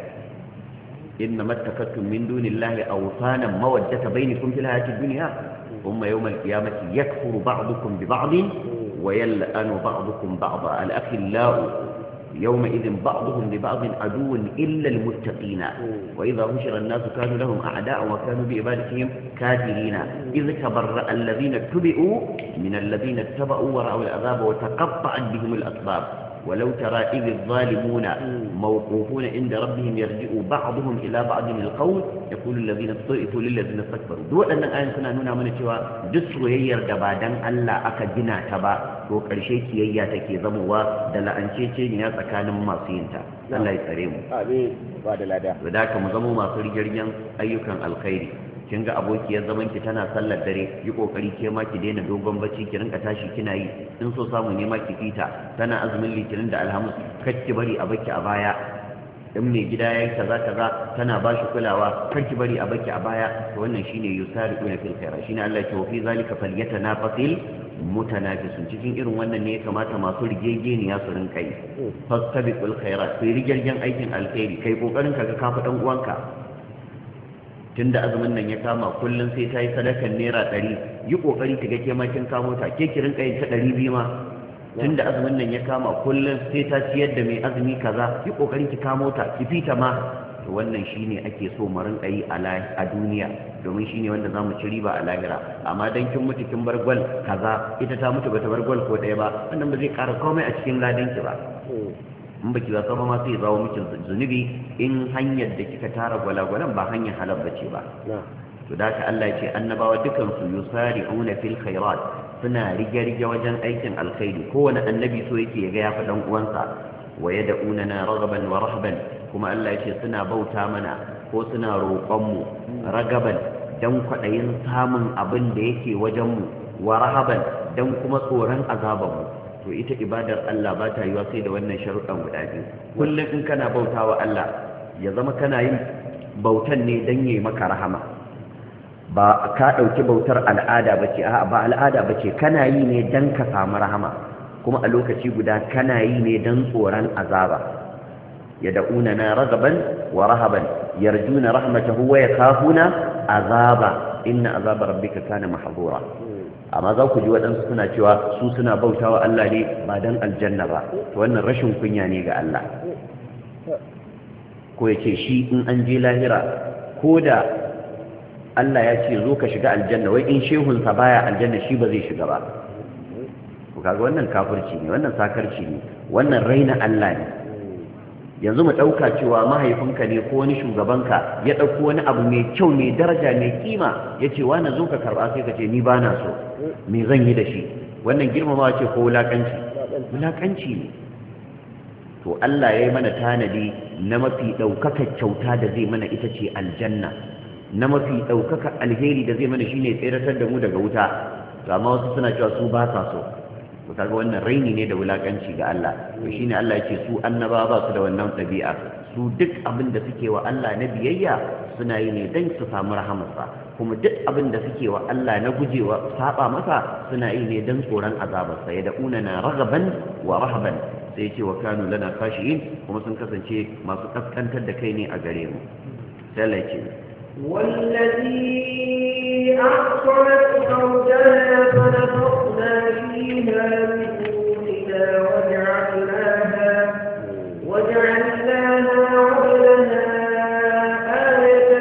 inna mattakattum min dunillahi awsanan mawaddata bainakum fil hayatid dunya thumma yawmal qiyamati yakfuru ba'dukum bi ba'din wa yal'anu ba'dukum ba'da al-akhillau يومئذ بعضهم لبعض عدو إلا المتقين وإذا حشر الناس كانوا لهم أعداء وكانوا بعبادتهم كافرين إذ تبرأ الذين اتبعوا من الذين اتبعوا ورأوا العذاب وتقطعت بهم الأسباب ولو ترى إذ الظالمون موقوفون عند ربهم يرجع بعضهم إلى بعض القول يقول الذين استضعفوا للذين استكبروا دول أن الآية كنا نونا من cewa duk soyayyar da ba dan Allah aka gina ta ba to karshe kiyayya take zamowa da la'ancece ne tsakanin masu yinta Allah ya tsare mu amin ba da lada to da mu zama masu rigirgen ayyukan alkhairi kin ga abokiyar zaman ki tana sallar dare yi kokari ke ma ki daina dogon bacci ki rinka tashi kina yi in so samu ne ma ki fita tana azumin litinin da alhamis ki bari a baki a baya in mai gida yayi kaza kaza tana ba shi kulawa ki bari a baki a baya to wannan shine yusari'una fil khairat shine Allah ya ce wa fi zalika falyatanafasil mutanafisun cikin irin wannan ne ya kamata masu rigegeniya su rinka yi fastabiqul khairat kai rigirgen aikin alkhairi kai kokarin ka ga kafa dan uwanka tunda azumin nan ya kama kullum sai ta yi sadakan naira ɗari yi ƙoƙari ta ga ke ma kin kamo ta ke ki rinka yin ta ɗari biyu ma tunda azumin nan ya kama kullum sai ta ciyar da mai azumi kaza yi ƙoƙari ki kamo ta ki fita ma to wannan shine ake so mu rinka yi a duniya domin shine wanda za mu ci riba a lahira amma dan kin mutu kin bar gwal kaza ita ta mutu bata bar gwal ko ɗaya ba wannan ba zai ƙara komai a cikin ladanki ba in baki wasa ba ma sai zawo miki zunubi in hanyar da kika tara gwalagwalan ba hanyar halal bace ba to da ka Allah ya ce annabawa dukan su yusari'una fil khairat suna rige-rige wajen aikin alkhairi kowane annabi so yake ga ya fa dan uwansa wa yad'unana raghaban wa rahban kuma Allah ya ce suna bauta mana ko suna roƙon mu ragaban dan kwadayin samun abin da yake wajen mu wa rahaban dan kuma tsoron azaban mu to ita ibadar Allah ba ta yiwa sai da wannan sharuɗan guda biyu kullum in kana bautawa Allah ya zama kana yin bautan ne dan yayi maka rahama ba ka ɗauki bautar al'ada bace a'a ba al'ada bace kana yi ne dan ka samu rahama kuma a lokaci guda kana yi ne dan tsoron azaba yad'unana ragaban wa rahaban yarjuna rahmatahu wa yakhafuna azaba inna azaba rabbika kana mahdura amma za ku ji waɗansu suna cewa su suna bautawa Allah ne ba dan aljanna ba to wannan rashin kunya ne ga Allah ko yace shi in an je lahira ko da Allah ya ce zo ka shiga aljanna wai in shehunsa baya aljanna shi ba zai shiga ba ku kaga wannan kafirci ne wannan sakarci ne wannan raina Allah ne yanzu mu ɗauka cewa mahaifinka ne ko wani shugabanka ya ɗauko wani abu mai kyau mai daraja mai kima ya ce wani zo ka karɓa sai ka ce ni ba na so me zan yi da shi wannan girmamawa ce ko wulaƙanci wulaƙanci ne to Allah ya yi mana tanadi na mafi ɗaukaka kyauta da zai mana ita ce aljanna, na mafi ɗaukaka alheri da zai mana shine tseratar da mu daga wuta. amma wasu suna cewa su ba sa so, to kaga wannan raini ne da wulakanci ga Allah. to shine Allah yake su annaba ba su da wannan ɗabi'a, su duk abin da suke wa Allah na biyayya suna yi ne dan su samu rahamarsa, kuma duk abin da suke wa Allah na gujewa saba masa suna yi ne dan tsoron azabarsa. ya da'una na ragaban wa rahaban, sai ce wa kanu lana khashi'in, kuma sun kasance masu kaskantar da kai ne a gare mu. sai Allah ce والذي أحصنت فرجها فنفخنا فيها من روحنا وجعلناها وجعلناها وابنها آية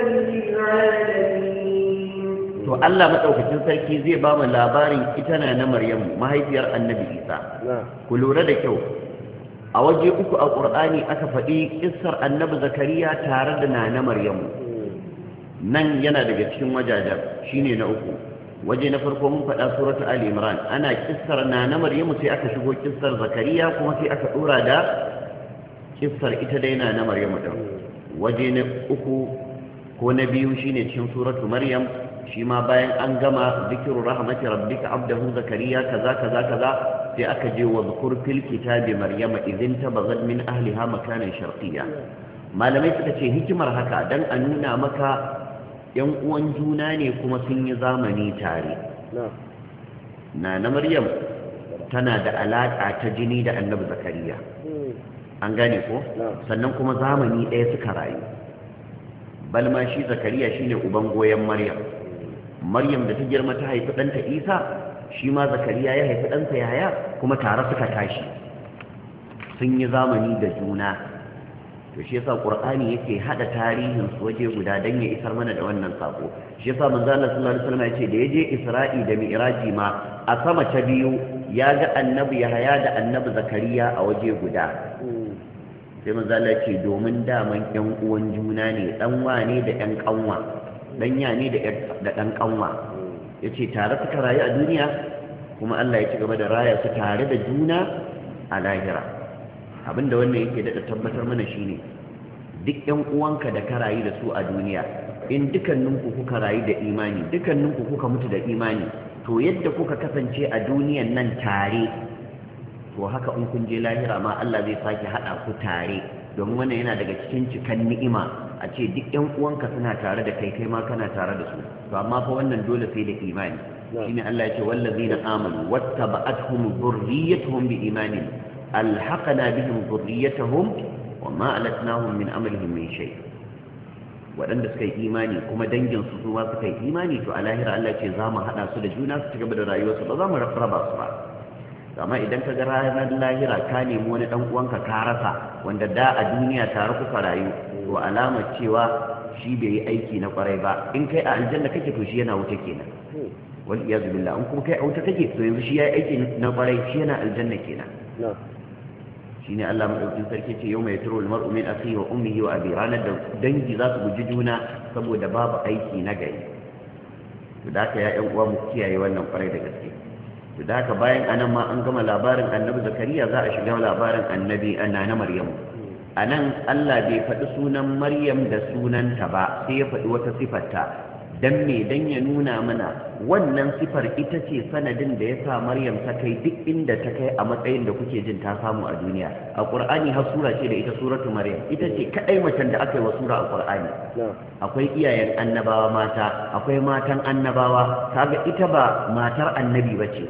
للعالمين. to Allah madaukakin sarki zai ba mu labarin ita na Maryamu mahaifiyar Annabi Isa. ku lura da kyau, a waje uku a Qur'ani aka faɗi kissar Annabi Zakariya tare da nana Maryamu. nan yana daga cikin wajajen shine na uku. waje na farko mun faɗa suratu Ali Imran, ana kissar nana Maryamu sai aka shigo kissar Zakariya, kuma sai aka dora da kissar ita dai nana Maryamu din. waje na uku ko na biyu shine cikin suratu Maryam, shi ma bayan an gama zikru rahmati rabbika abdahu Zakariya kaza kaza kaza, sai aka je wa zukur fil kitabi Maryama idhin tabazat min ahliha makanan sharqiyya. malamai suka ce hikimar haka dan a nuna maka yan uwan juna ne kuma sun yi zamani tare. na na Maryam tana da alaƙa ta jini da Annabi Zakariya, an gane ko? sannan kuma zamani ɗaya suka rayu. balma shi Zakariya shine uban goyen Maryam. Maryam da ta girma ta haifi ɗanta Isa, shi ma Zakariya ya haifi ɗansa Yahaya, kuma tare suka tashi, sun yi zamani da juna. to shi yasa Qur'ani yake hada tarihin su waje guda dan ya isar mana da wannan sako. shi yasa manzo Allah sallallahu alaihi wasallam yace da yaje Isra'i da Mi'raji ma a sama ta biyu ya ga Annabi Yahaya da Annabi Zakariya a waje guda. sai manzo Allah yace domin daman ƴan uwan juna ne, dan wane da ƴan kanwa, dan ya ne da da dan kanwa. yace tare suka rayu a duniya, kuma Allah ya ci gaba da raya su tare da juna a lahira. abinda wannan yake da tabbatar mana shine duk ƴan uwanka da ka rayu da su a duniya, in dukanninku kuka rayu da imani, dukanninku kuka mutu da imani, to yadda kuka kasance a duniyan nan tare, to haka in kun je lahira ma Allah zai sake hada ku tare. domin wannan yana daga cikin cikan ni'ima, a ce duk ƴan uwanka suna tare da kai, kai ma kana tare da su. to amma fa wannan dole sai da imani. shine Allah ya ce wallazina amanu wattaba'atuhum dhurriyyatuhum biimanin alhaqana bihim dhurriyyatahum wama alatnahum min amalihim min shay. waɗanda suka yi imani kuma dangin su kuma suka yi imani, to a lahira Allah ce za mu haɗa su da juna su ci gaba da rayuwarsu, ba za mu raba su ba. amma idan ka ga ranar lahira ka nemi wani ɗan uwanka ka rasa, wanda da a duniya tare kuka rayu, to alamar cewa shi bai yi aiki na kwarai ba. in kai a aljanna kake, to shi yana wuta kenan, wal iyazu billah. in kuma kai a wuta kake, to yanzu shi ya yi aiki na kwarai, shi yana aljanna kenan. shine Allah madaukakin sarki ce yau mai turo almar'u min akhihi wa ummihi wa abi, ranar da dangi za su guji juna saboda babu aiki na gari. to da haka ya ƴan uwa mu kiyaye wannan kwarai da gaske. to da haka bayan anan ma an gama labarin Annabi Zakariya, za a shiga labarin Annabi Anna Maryamu. anan Allah bai faɗi sunan Maryam da sunanta ba, sai ya faɗi wata sifarta. dan me dan ya nuna mana wannan sifar ita ce sanadin da ya sa Maryam ta kai duk inda ta kai a matsayin da kuke jin ta samu a duniya. a Qur'ani har sura ce da ita suratu Maryam, ita ce kadai macen da aka yi wa sura a Qur'ani. akwai iyayen annabawa mata, akwai matan annabawa, kaga ita ba matar annabi bace,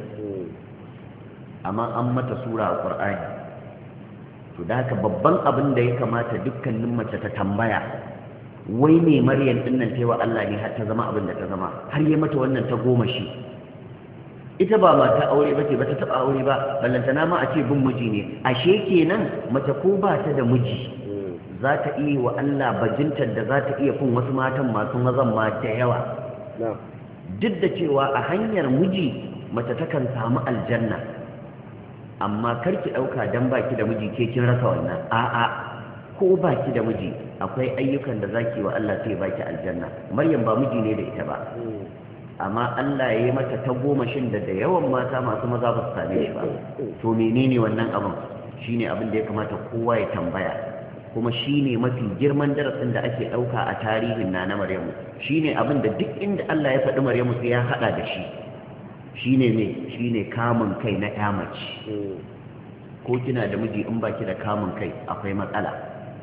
amma an mata sura a Qur'ani. to da haka babban abin da ya kamata dukkanin mace ta tambaya, wai me Maryam din nan tayi wa Allah ne har ta zama abin da ta zama, har yi mata wannan ta goma shi. ita ba mata aure bace, ba ta taba aure ba, ballantana ma a ce bin miji ne. ashe kenan mace ko ba ta da miji za ta iya wa Allah bajintar da za ta iya kun wasu matan masu mazan ma da yawa. duk da cewa a hanyar miji mace takan samu aljanna, amma karki dauka dan baki da miji ke kin rasa wannan. a'a, ko baki da miji akwai ayyukan da zaki wa Allah sai baki aljanna. Maryam ba miji ne da ita ba, amma Allah ya yi mata ta goma shin da da yawan mata masu maza ba su same shi ba. to menene wannan abin? shine abin da ya kamata kowa ya tambaya kuma shine mafi girman darasin da ake ɗauka a tarihin na na Maryamu shine abin da duk inda Allah ya faɗi Maryamu sai ya haɗa da shi shine ne shine kamun kai na ƴa mace ko kina da miji in baki da kamun kai akwai matsala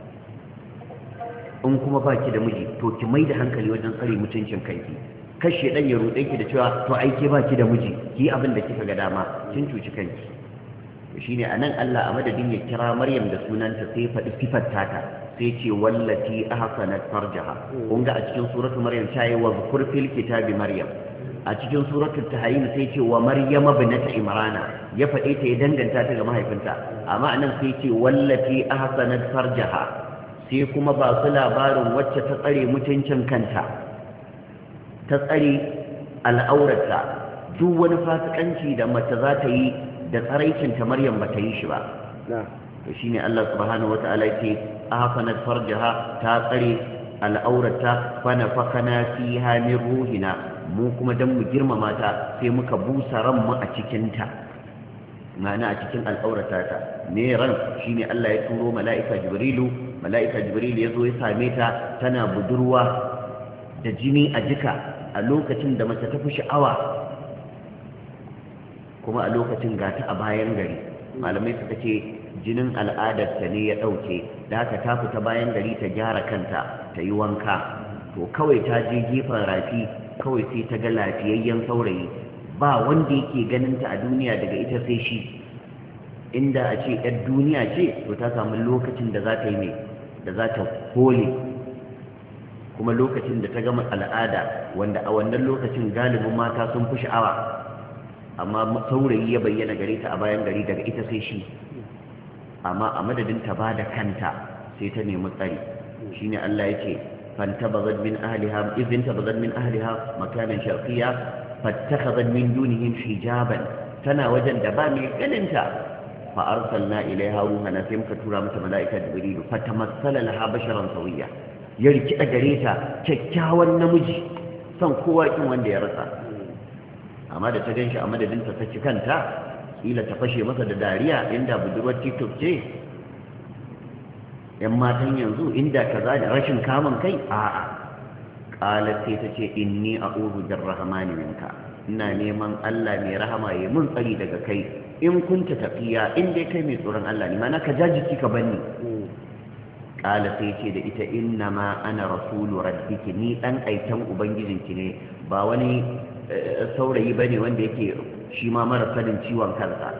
in kuma baki da miji to ki mai da hankali wajen tsare mutuncin kanki kashe dan ya rude ki da cewa to ai ke baki da miji ki abin da kika ga dama kin cuci kanki to shine anan Allah a madadin ya kira Maryam da sunanta sai faɗi sifar tata sai ce wallati ahsanat farjaha kun ga a cikin suratul Maryam ta yi wa zkur fil kitabi Maryam a cikin suratul Tahayyim sai ce wa Maryam ibnata Imrana ya faɗe ta ya danganta ta ga mahaifinta amma anan sai ce wallati ahsanat farjaha sai kuma ba su labarin wacce ta tsare mutuncin kanta ta tsare al'aurata duk wani fasikanci da mace za ta yi da tsaraicinta Maryam ba ta yi shi ba to shine Allah subhanahu wataala yake ahsanat farjaha ta tsare al'aurata fa nafakana fiha min ruhina mu kuma dan mu girmama ta sai muka busa ran mu a cikin ta ma'ana a cikin al'aurata ta ne ran shine Allah ya turo mala'ika Jibrilu mala'ika Jibrilu yazo ya same ta tana budurwa da jini a jika a lokacin da mace ta fi sha'awa kuma a lokacin gata a bayan gari malamai suka ce jinin al'adarta ne ya ɗauke da haka ta fita bayan gari ta gyara kanta ta yi wanka to kawai ta je gefen rafi kawai sai ta ga lafiyayyen saurayi ba wanda yake ganinta a duniya daga ita sai shi inda a ce ‘yar duniya ce to ta samu lokacin da za ta yi mai da za ta hole kuma lokacin da ta gama al'ada wanda a wannan lokacin galibin mata sun fi sha'awa amma saurayi ya bayyana gare ta a bayan gari daga ita sai shi amma a madadin ta ba da kanta sai ta nemi tsari shine Allah yake fantabazat min ahliha idhin tabazat min ahliha makanan sharqiyya fattakhadhat min dunihim hijaban tana wajen da ba mai ganinta fa arsalna ilaiha ruhana sai muka tura mata mala'ika jibrilu fatamassala laha basharan sawiyya ya rikida gare ta kyakkyawan namiji son kowa kin wanda ya rasa amma da ta ganshi a madadin ta saki kanta kila ta fashe masa da dariya inda budurwar TikTok ce yan matan yanzu inda kaza da rashin kamun kai a'a qalat sai tace inni a'udhu birrahmani minka ina neman Allah mai rahama ya mun tsari daga kai in kunta tafiya in dai kai mai tsoron Allah ne mana ka jajiki ka banni qala sai ce da ita inna ma ana rasulu rabbiki ni dan aitan ubangijinki ne ba wani saurayi bane wanda yake shi ma mara sanin ciwon kansa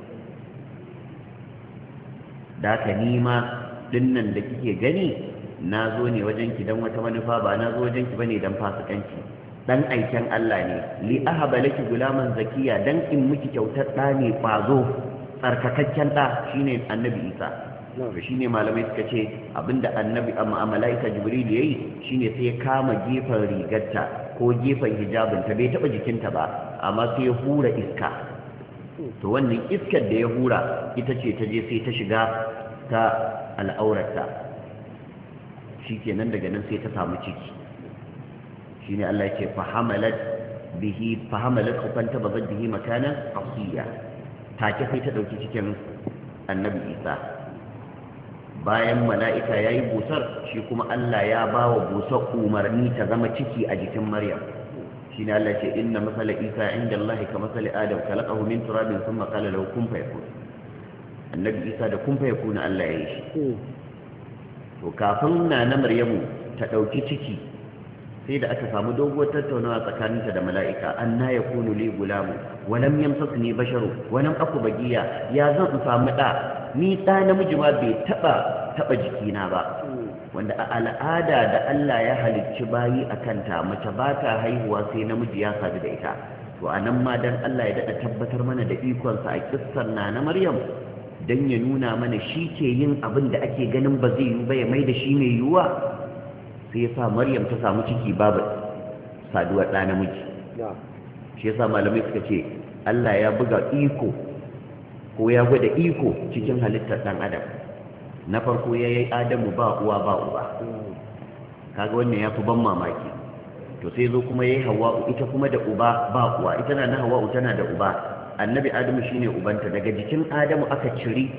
da ka nima dinnan da kike gani na zo ne wajenki don wata manufa ba na zo wajenki bane don fasikanci dan aiken Allah ne li ahaba laki gulaman zakiya dan in miki kyautar da ne kwazo tsarkakakken da shine annabi Isa to shine malamai suka ce abinda annabi amma malaika Jibril yayi shine sai ya kama gefen rigarta ko gefen hijabinta bai taba jikinta ba amma sai ya hura iska to wannan iskar da ya hura ita ce ta je sai ta shiga ta al'aurata shikenan daga nan sai ta samu ciki shine Allah yake fa hamalat bihi fa hamalat fanta bazat bihi makanan asiya take sai ta dauki cikin annabi Isa bayan mala'ika yayi busar shi kuma Allah ya bawa busar umarni ta zama ciki a jikin Maryam shine Allah ce inna masala Isa inda Allah ka masali Adam khalaqahu min turabin thumma qala lahu kun fayakun annabi Isa da kun fayakun Allah ya yi shi to kafin na na Maryamu ta dauki ciki sai da aka samu doguwar tattaunawa tsakaninta da mala'ika anna yakunu li gulamu wa lam yamsasni basharu wa lam aku bagiya ya zan samu da ni da namiji ma bai taba taba jikina ba wanda a al'ada da Allah ya halicci bayi akan ta mace ba ta haihuwa sai namiji ya sadu da ita to anan ma dan Allah ya dada tabbatar mana da ikon sa a kissar na na Maryam dan ya nuna mana shi ke yin abin da ake ganin ba zai yi ba ya mai da shi mai yiwuwa sai yasa Maryam ta samu ciki babu saduwar ɗa namiji shi yasa malamai suka ce Allah ya buga iko ko ya gwada iko cikin halittar ɗan adam na farko ya yi Adamu ba uwa ba uba kaga wannan ya fi ban mamaki to sai zo kuma ya yi Hawwa'u ita kuma da uba ba uwa ita na na Hawwa'u tana da uba annabi Adamu shine ubanta daga jikin Adamu aka ciri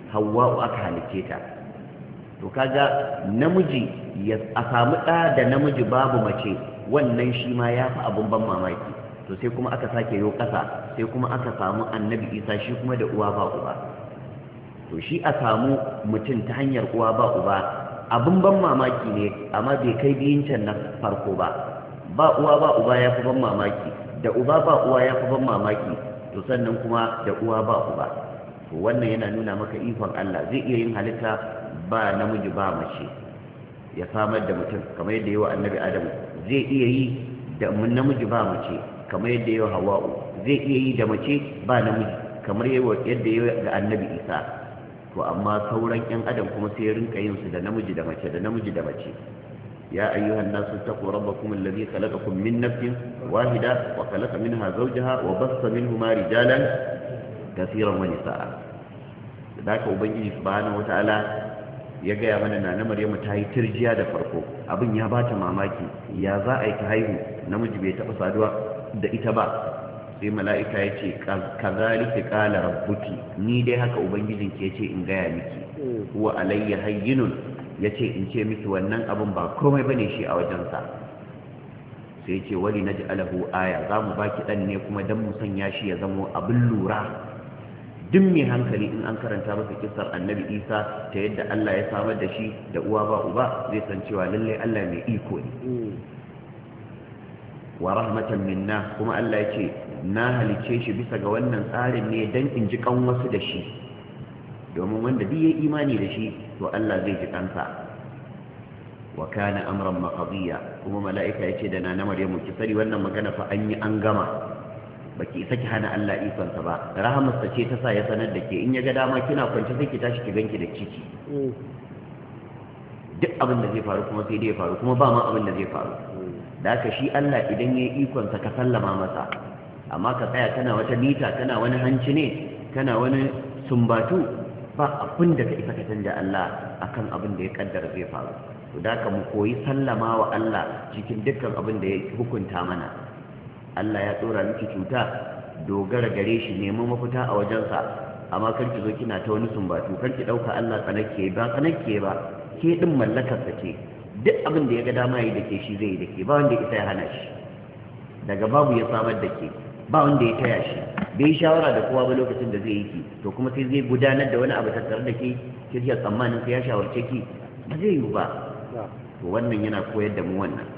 Hawwa'u aka halicce ta to kaga namiji ya a samu ɗa da namiji babu mace wannan shi ma ya fi abun ban mamaki to sai kuma aka sake yo ƙasa sai kuma aka samu annabi isa shi kuma da uwa ba uba to shi a samu mutum ta hanyar uwa ba uba abun ban mamaki ne amma bai kai biyun can na farko ba ba uwa ba uba ya fi ban mamaki da uba ba uwa ya fi ban mamaki to sannan kuma da uwa ba uba to wannan yana nuna maka ikon Allah zai iya yin halitta ba namiji ba mace ya samar da mutum kamar yadda yawa annabi adamu zai iya yi da namiji ba mace kamar yadda yawa hawa'u zai iya yi da mace ba namiji kamar yadda yawa ga annabi isa to amma sauran yan adam kuma sai ya rinka yin su da namiji da mace da namiji da mace ya ayyuhan nasu taqu rabbakum alladhi khalaqakum min nafsin wahida wa khalaqa minha zawjaha wa bassa minhuma rijalan kaseeran wa nisaa da haka ubangiji subhanahu wataala ya gaya mana na Maryamu ta yi turjiya da farko abin ya bata mamaki ya za a yi ta haihu namiji bai taɓa saduwa da ita ba sai mala'ika ya ce kazalika qala rabbuki ni dai haka ubangijin ke ce in gaya miki huwa alayya hayyinun yace in ce miki wannan abin ba komai bane shi a wajensa sai ce wali naj'alahu aya za mu baki dan ne kuma dan mu sanya shi ya zamo abin lura duk mai hankali in an karanta masa kisar annabi isa ta yadda Allah ya samar da shi da uwa ba uba zai san cewa lalle Allah mai iko ne wa rahmatan minna kuma Allah ya ce na halice shi bisa ga wannan tsarin ne dan in ji kan wasu da shi domin wanda duk ya imani da shi to Allah zai ji kansa wa kana amran maqdiya kuma mala'ika ya ce da na Maryamu ki sani wannan magana fa an yi an gama baki isa ki hana Allah ikonsa ba rahamarsa ce ta sa ya sanar da ke in ya ga dama kina kwance sai ki tashi ki ganki da ciki duk abin da zai faru kuma sai dai ya faru kuma ba ma abin da zai faru da haka shi Allah idan ya yi ikonsa ka sallama masa amma ka tsaya kana wata mita kana wani hanci ne kana wani sumbatu ba abin da ka isa ka canja Allah akan abin da ya kaddara zai faru to da haka mu koyi sallama wa Allah cikin dukkan abin da ya hukunta mana Allah ya tsora miki cuta dogara gare shi neman mafita a wajensa amma kar ki zo kina ta wani sumbatu kar ki dauka Allah tsanake ba tsanake ba ke din mallakar sa ce duk abin da ya ga dama yi dake shi zai yi dake ba wanda isa ya hana shi daga babu ya samar da ke ba wanda ya taya shi bai shawara da kowa ba lokacin da zai yi ki to kuma sai zai gudanar da wani abu tattare da ke kirya tsammanin sai ya shawarce ki ba zai yi ba to wannan yana koyar da mu wannan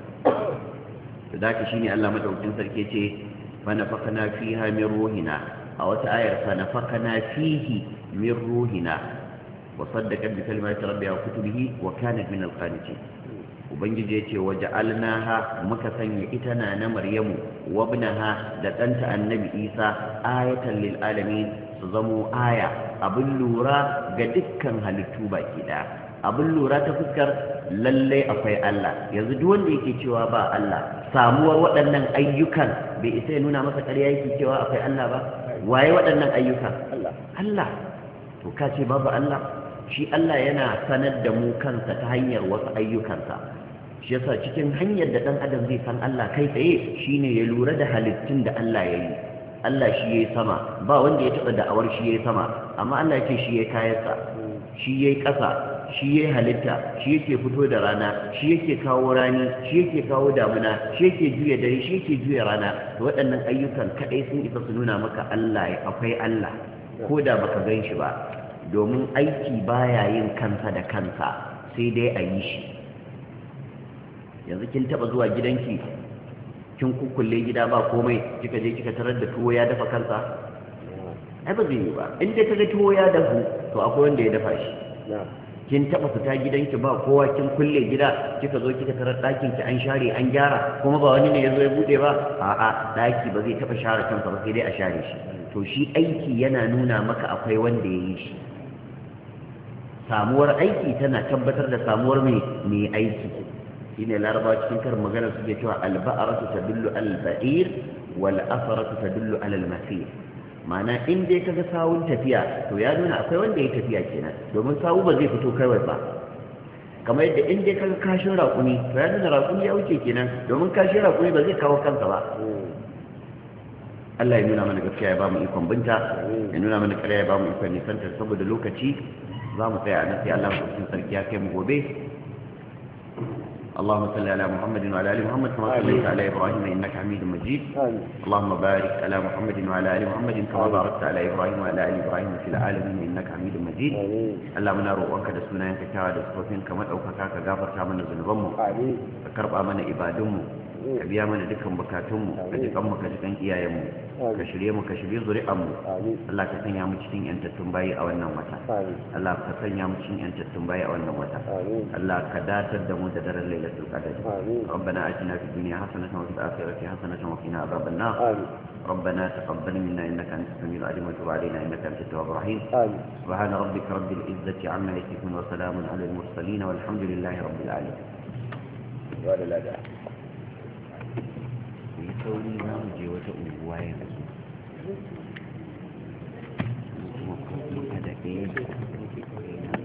da shi ne Allah madaukakin sarki ce fa nafakana fiha min ruhina a wata ayar fa nafakana fihi min ruhina wa saddaqat bi kalimati rabbiha wa kutubihi wa kanat min al-qanitin ubangiji yace waja'alnaha muka sanya ita na na maryamu wa ibnaha da danta annabi isa ayatan lil alamin su zamo aya abin lura ga dukkan halittu baki daya abin lura ta fuskar lallai akwai Allah yanzu duk wanda yake cewa ba Allah samuwar waɗannan ayyukan bai isa ya nuna masa ƙarya yake cewa akwai Allah ba waye waɗannan ayyukan Allah Allah to ka ce babu Allah shi Allah yana sanar da mu kansa ta hanyar wasu ayyukansa shi yasa cikin hanyar da ɗan adam zai san Allah kai tsaye shine ya lura da halittun da Allah ya yi Allah shi yayi sama ba wanda ya taɓa da'awar shi yayi sama amma Allah ya ce shi yayi kayansa shi yayi ƙasa shi yayi halitta shi yake fito da rana shi yake kawo rani shi yake kawo damuna shi yake juya dare shi yake juya rana waɗannan ayyukan kadai sun isa su nuna maka Allah akwai Allah ko da baka gan shi ba domin aiki baya yin kansa da kansa sai dai a yi shi yanzu kin taba zuwa gidanki kin kukkulle gida ba komai kika je kika tarar da tuwo ya dafa kansa ai ba zai yi ba in dai kaga tuwo ya dafu to akwai wanda ya dafa shi kin taba fita gidanki ba kowa kin kulle gida kika zo kika tarar ɗakin ki an share an gyara kuma ba wani ne yazo ya bude ba a'a ɗaki ba zai taba share kansa ba sai dai a share shi to shi aiki yana nuna maka akwai wanda ya yi shi samuwar aiki tana tabbatar da samuwar mai mai aiki shine laraba cikin karin magana suke cewa alba'aratu tadullu al-ba'ir wal asratu tadullu ala al-masir ma'ana in dai kaga sawun tafiya to ya nuna akwai wanda ya tafiya kenan domin sawu ba zai fito kawai ba kamar yadda in dai kaga kashin raƙumi to ya nuna raƙumi ya wuce kenan domin kashin raƙumi ba zai kawo kansa ba Allah ya nuna mana gaskiya ya ba mu ikon binta ya nuna mana ƙarya ya ba mu ikon nisantar saboda lokaci za mu tsaya a nan sai Allah ya sarki ya kai mu gobe اللهم صل على محمد وعلى ال محمد كما صليت على ابراهيم انك حميد مجيد آمين. اللهم بارك على محمد وعلى ال محمد كما باركت على ابراهيم وعلى ال ابراهيم في العالمين انك حميد مجيد اللهم نروقك da sunayenka kyawa da sifofin ka madaukaka ka gafarta mana zunubanmu ka karba mana ibadunmu ka biya mana dukkan bukatunmu ka jikan mu ka jikan iyayenmu ka shirye mu ka shirye zuri'anmu Allah ka sanya mu cikin yantattun bayi a wannan wata Allah ka sanya mu cikin yantattun bayi a wannan wata Allah ka datar da mu da daren lailatul qadr ربنا آتنا في الدنيا حسنة وفي الآخرة حسنة وقنا عذاب النار ربنا تقبل منا إنك أنت السميع العليم وتب علينا إنك أنت التواب الرحيم سبحان ربك رب العزة عما يصفون وسلام على المرسلين والحمد لله رب العالمين ولا لا لا sauri za mu je wata unguwa yanzu kuma kuma da ɗaya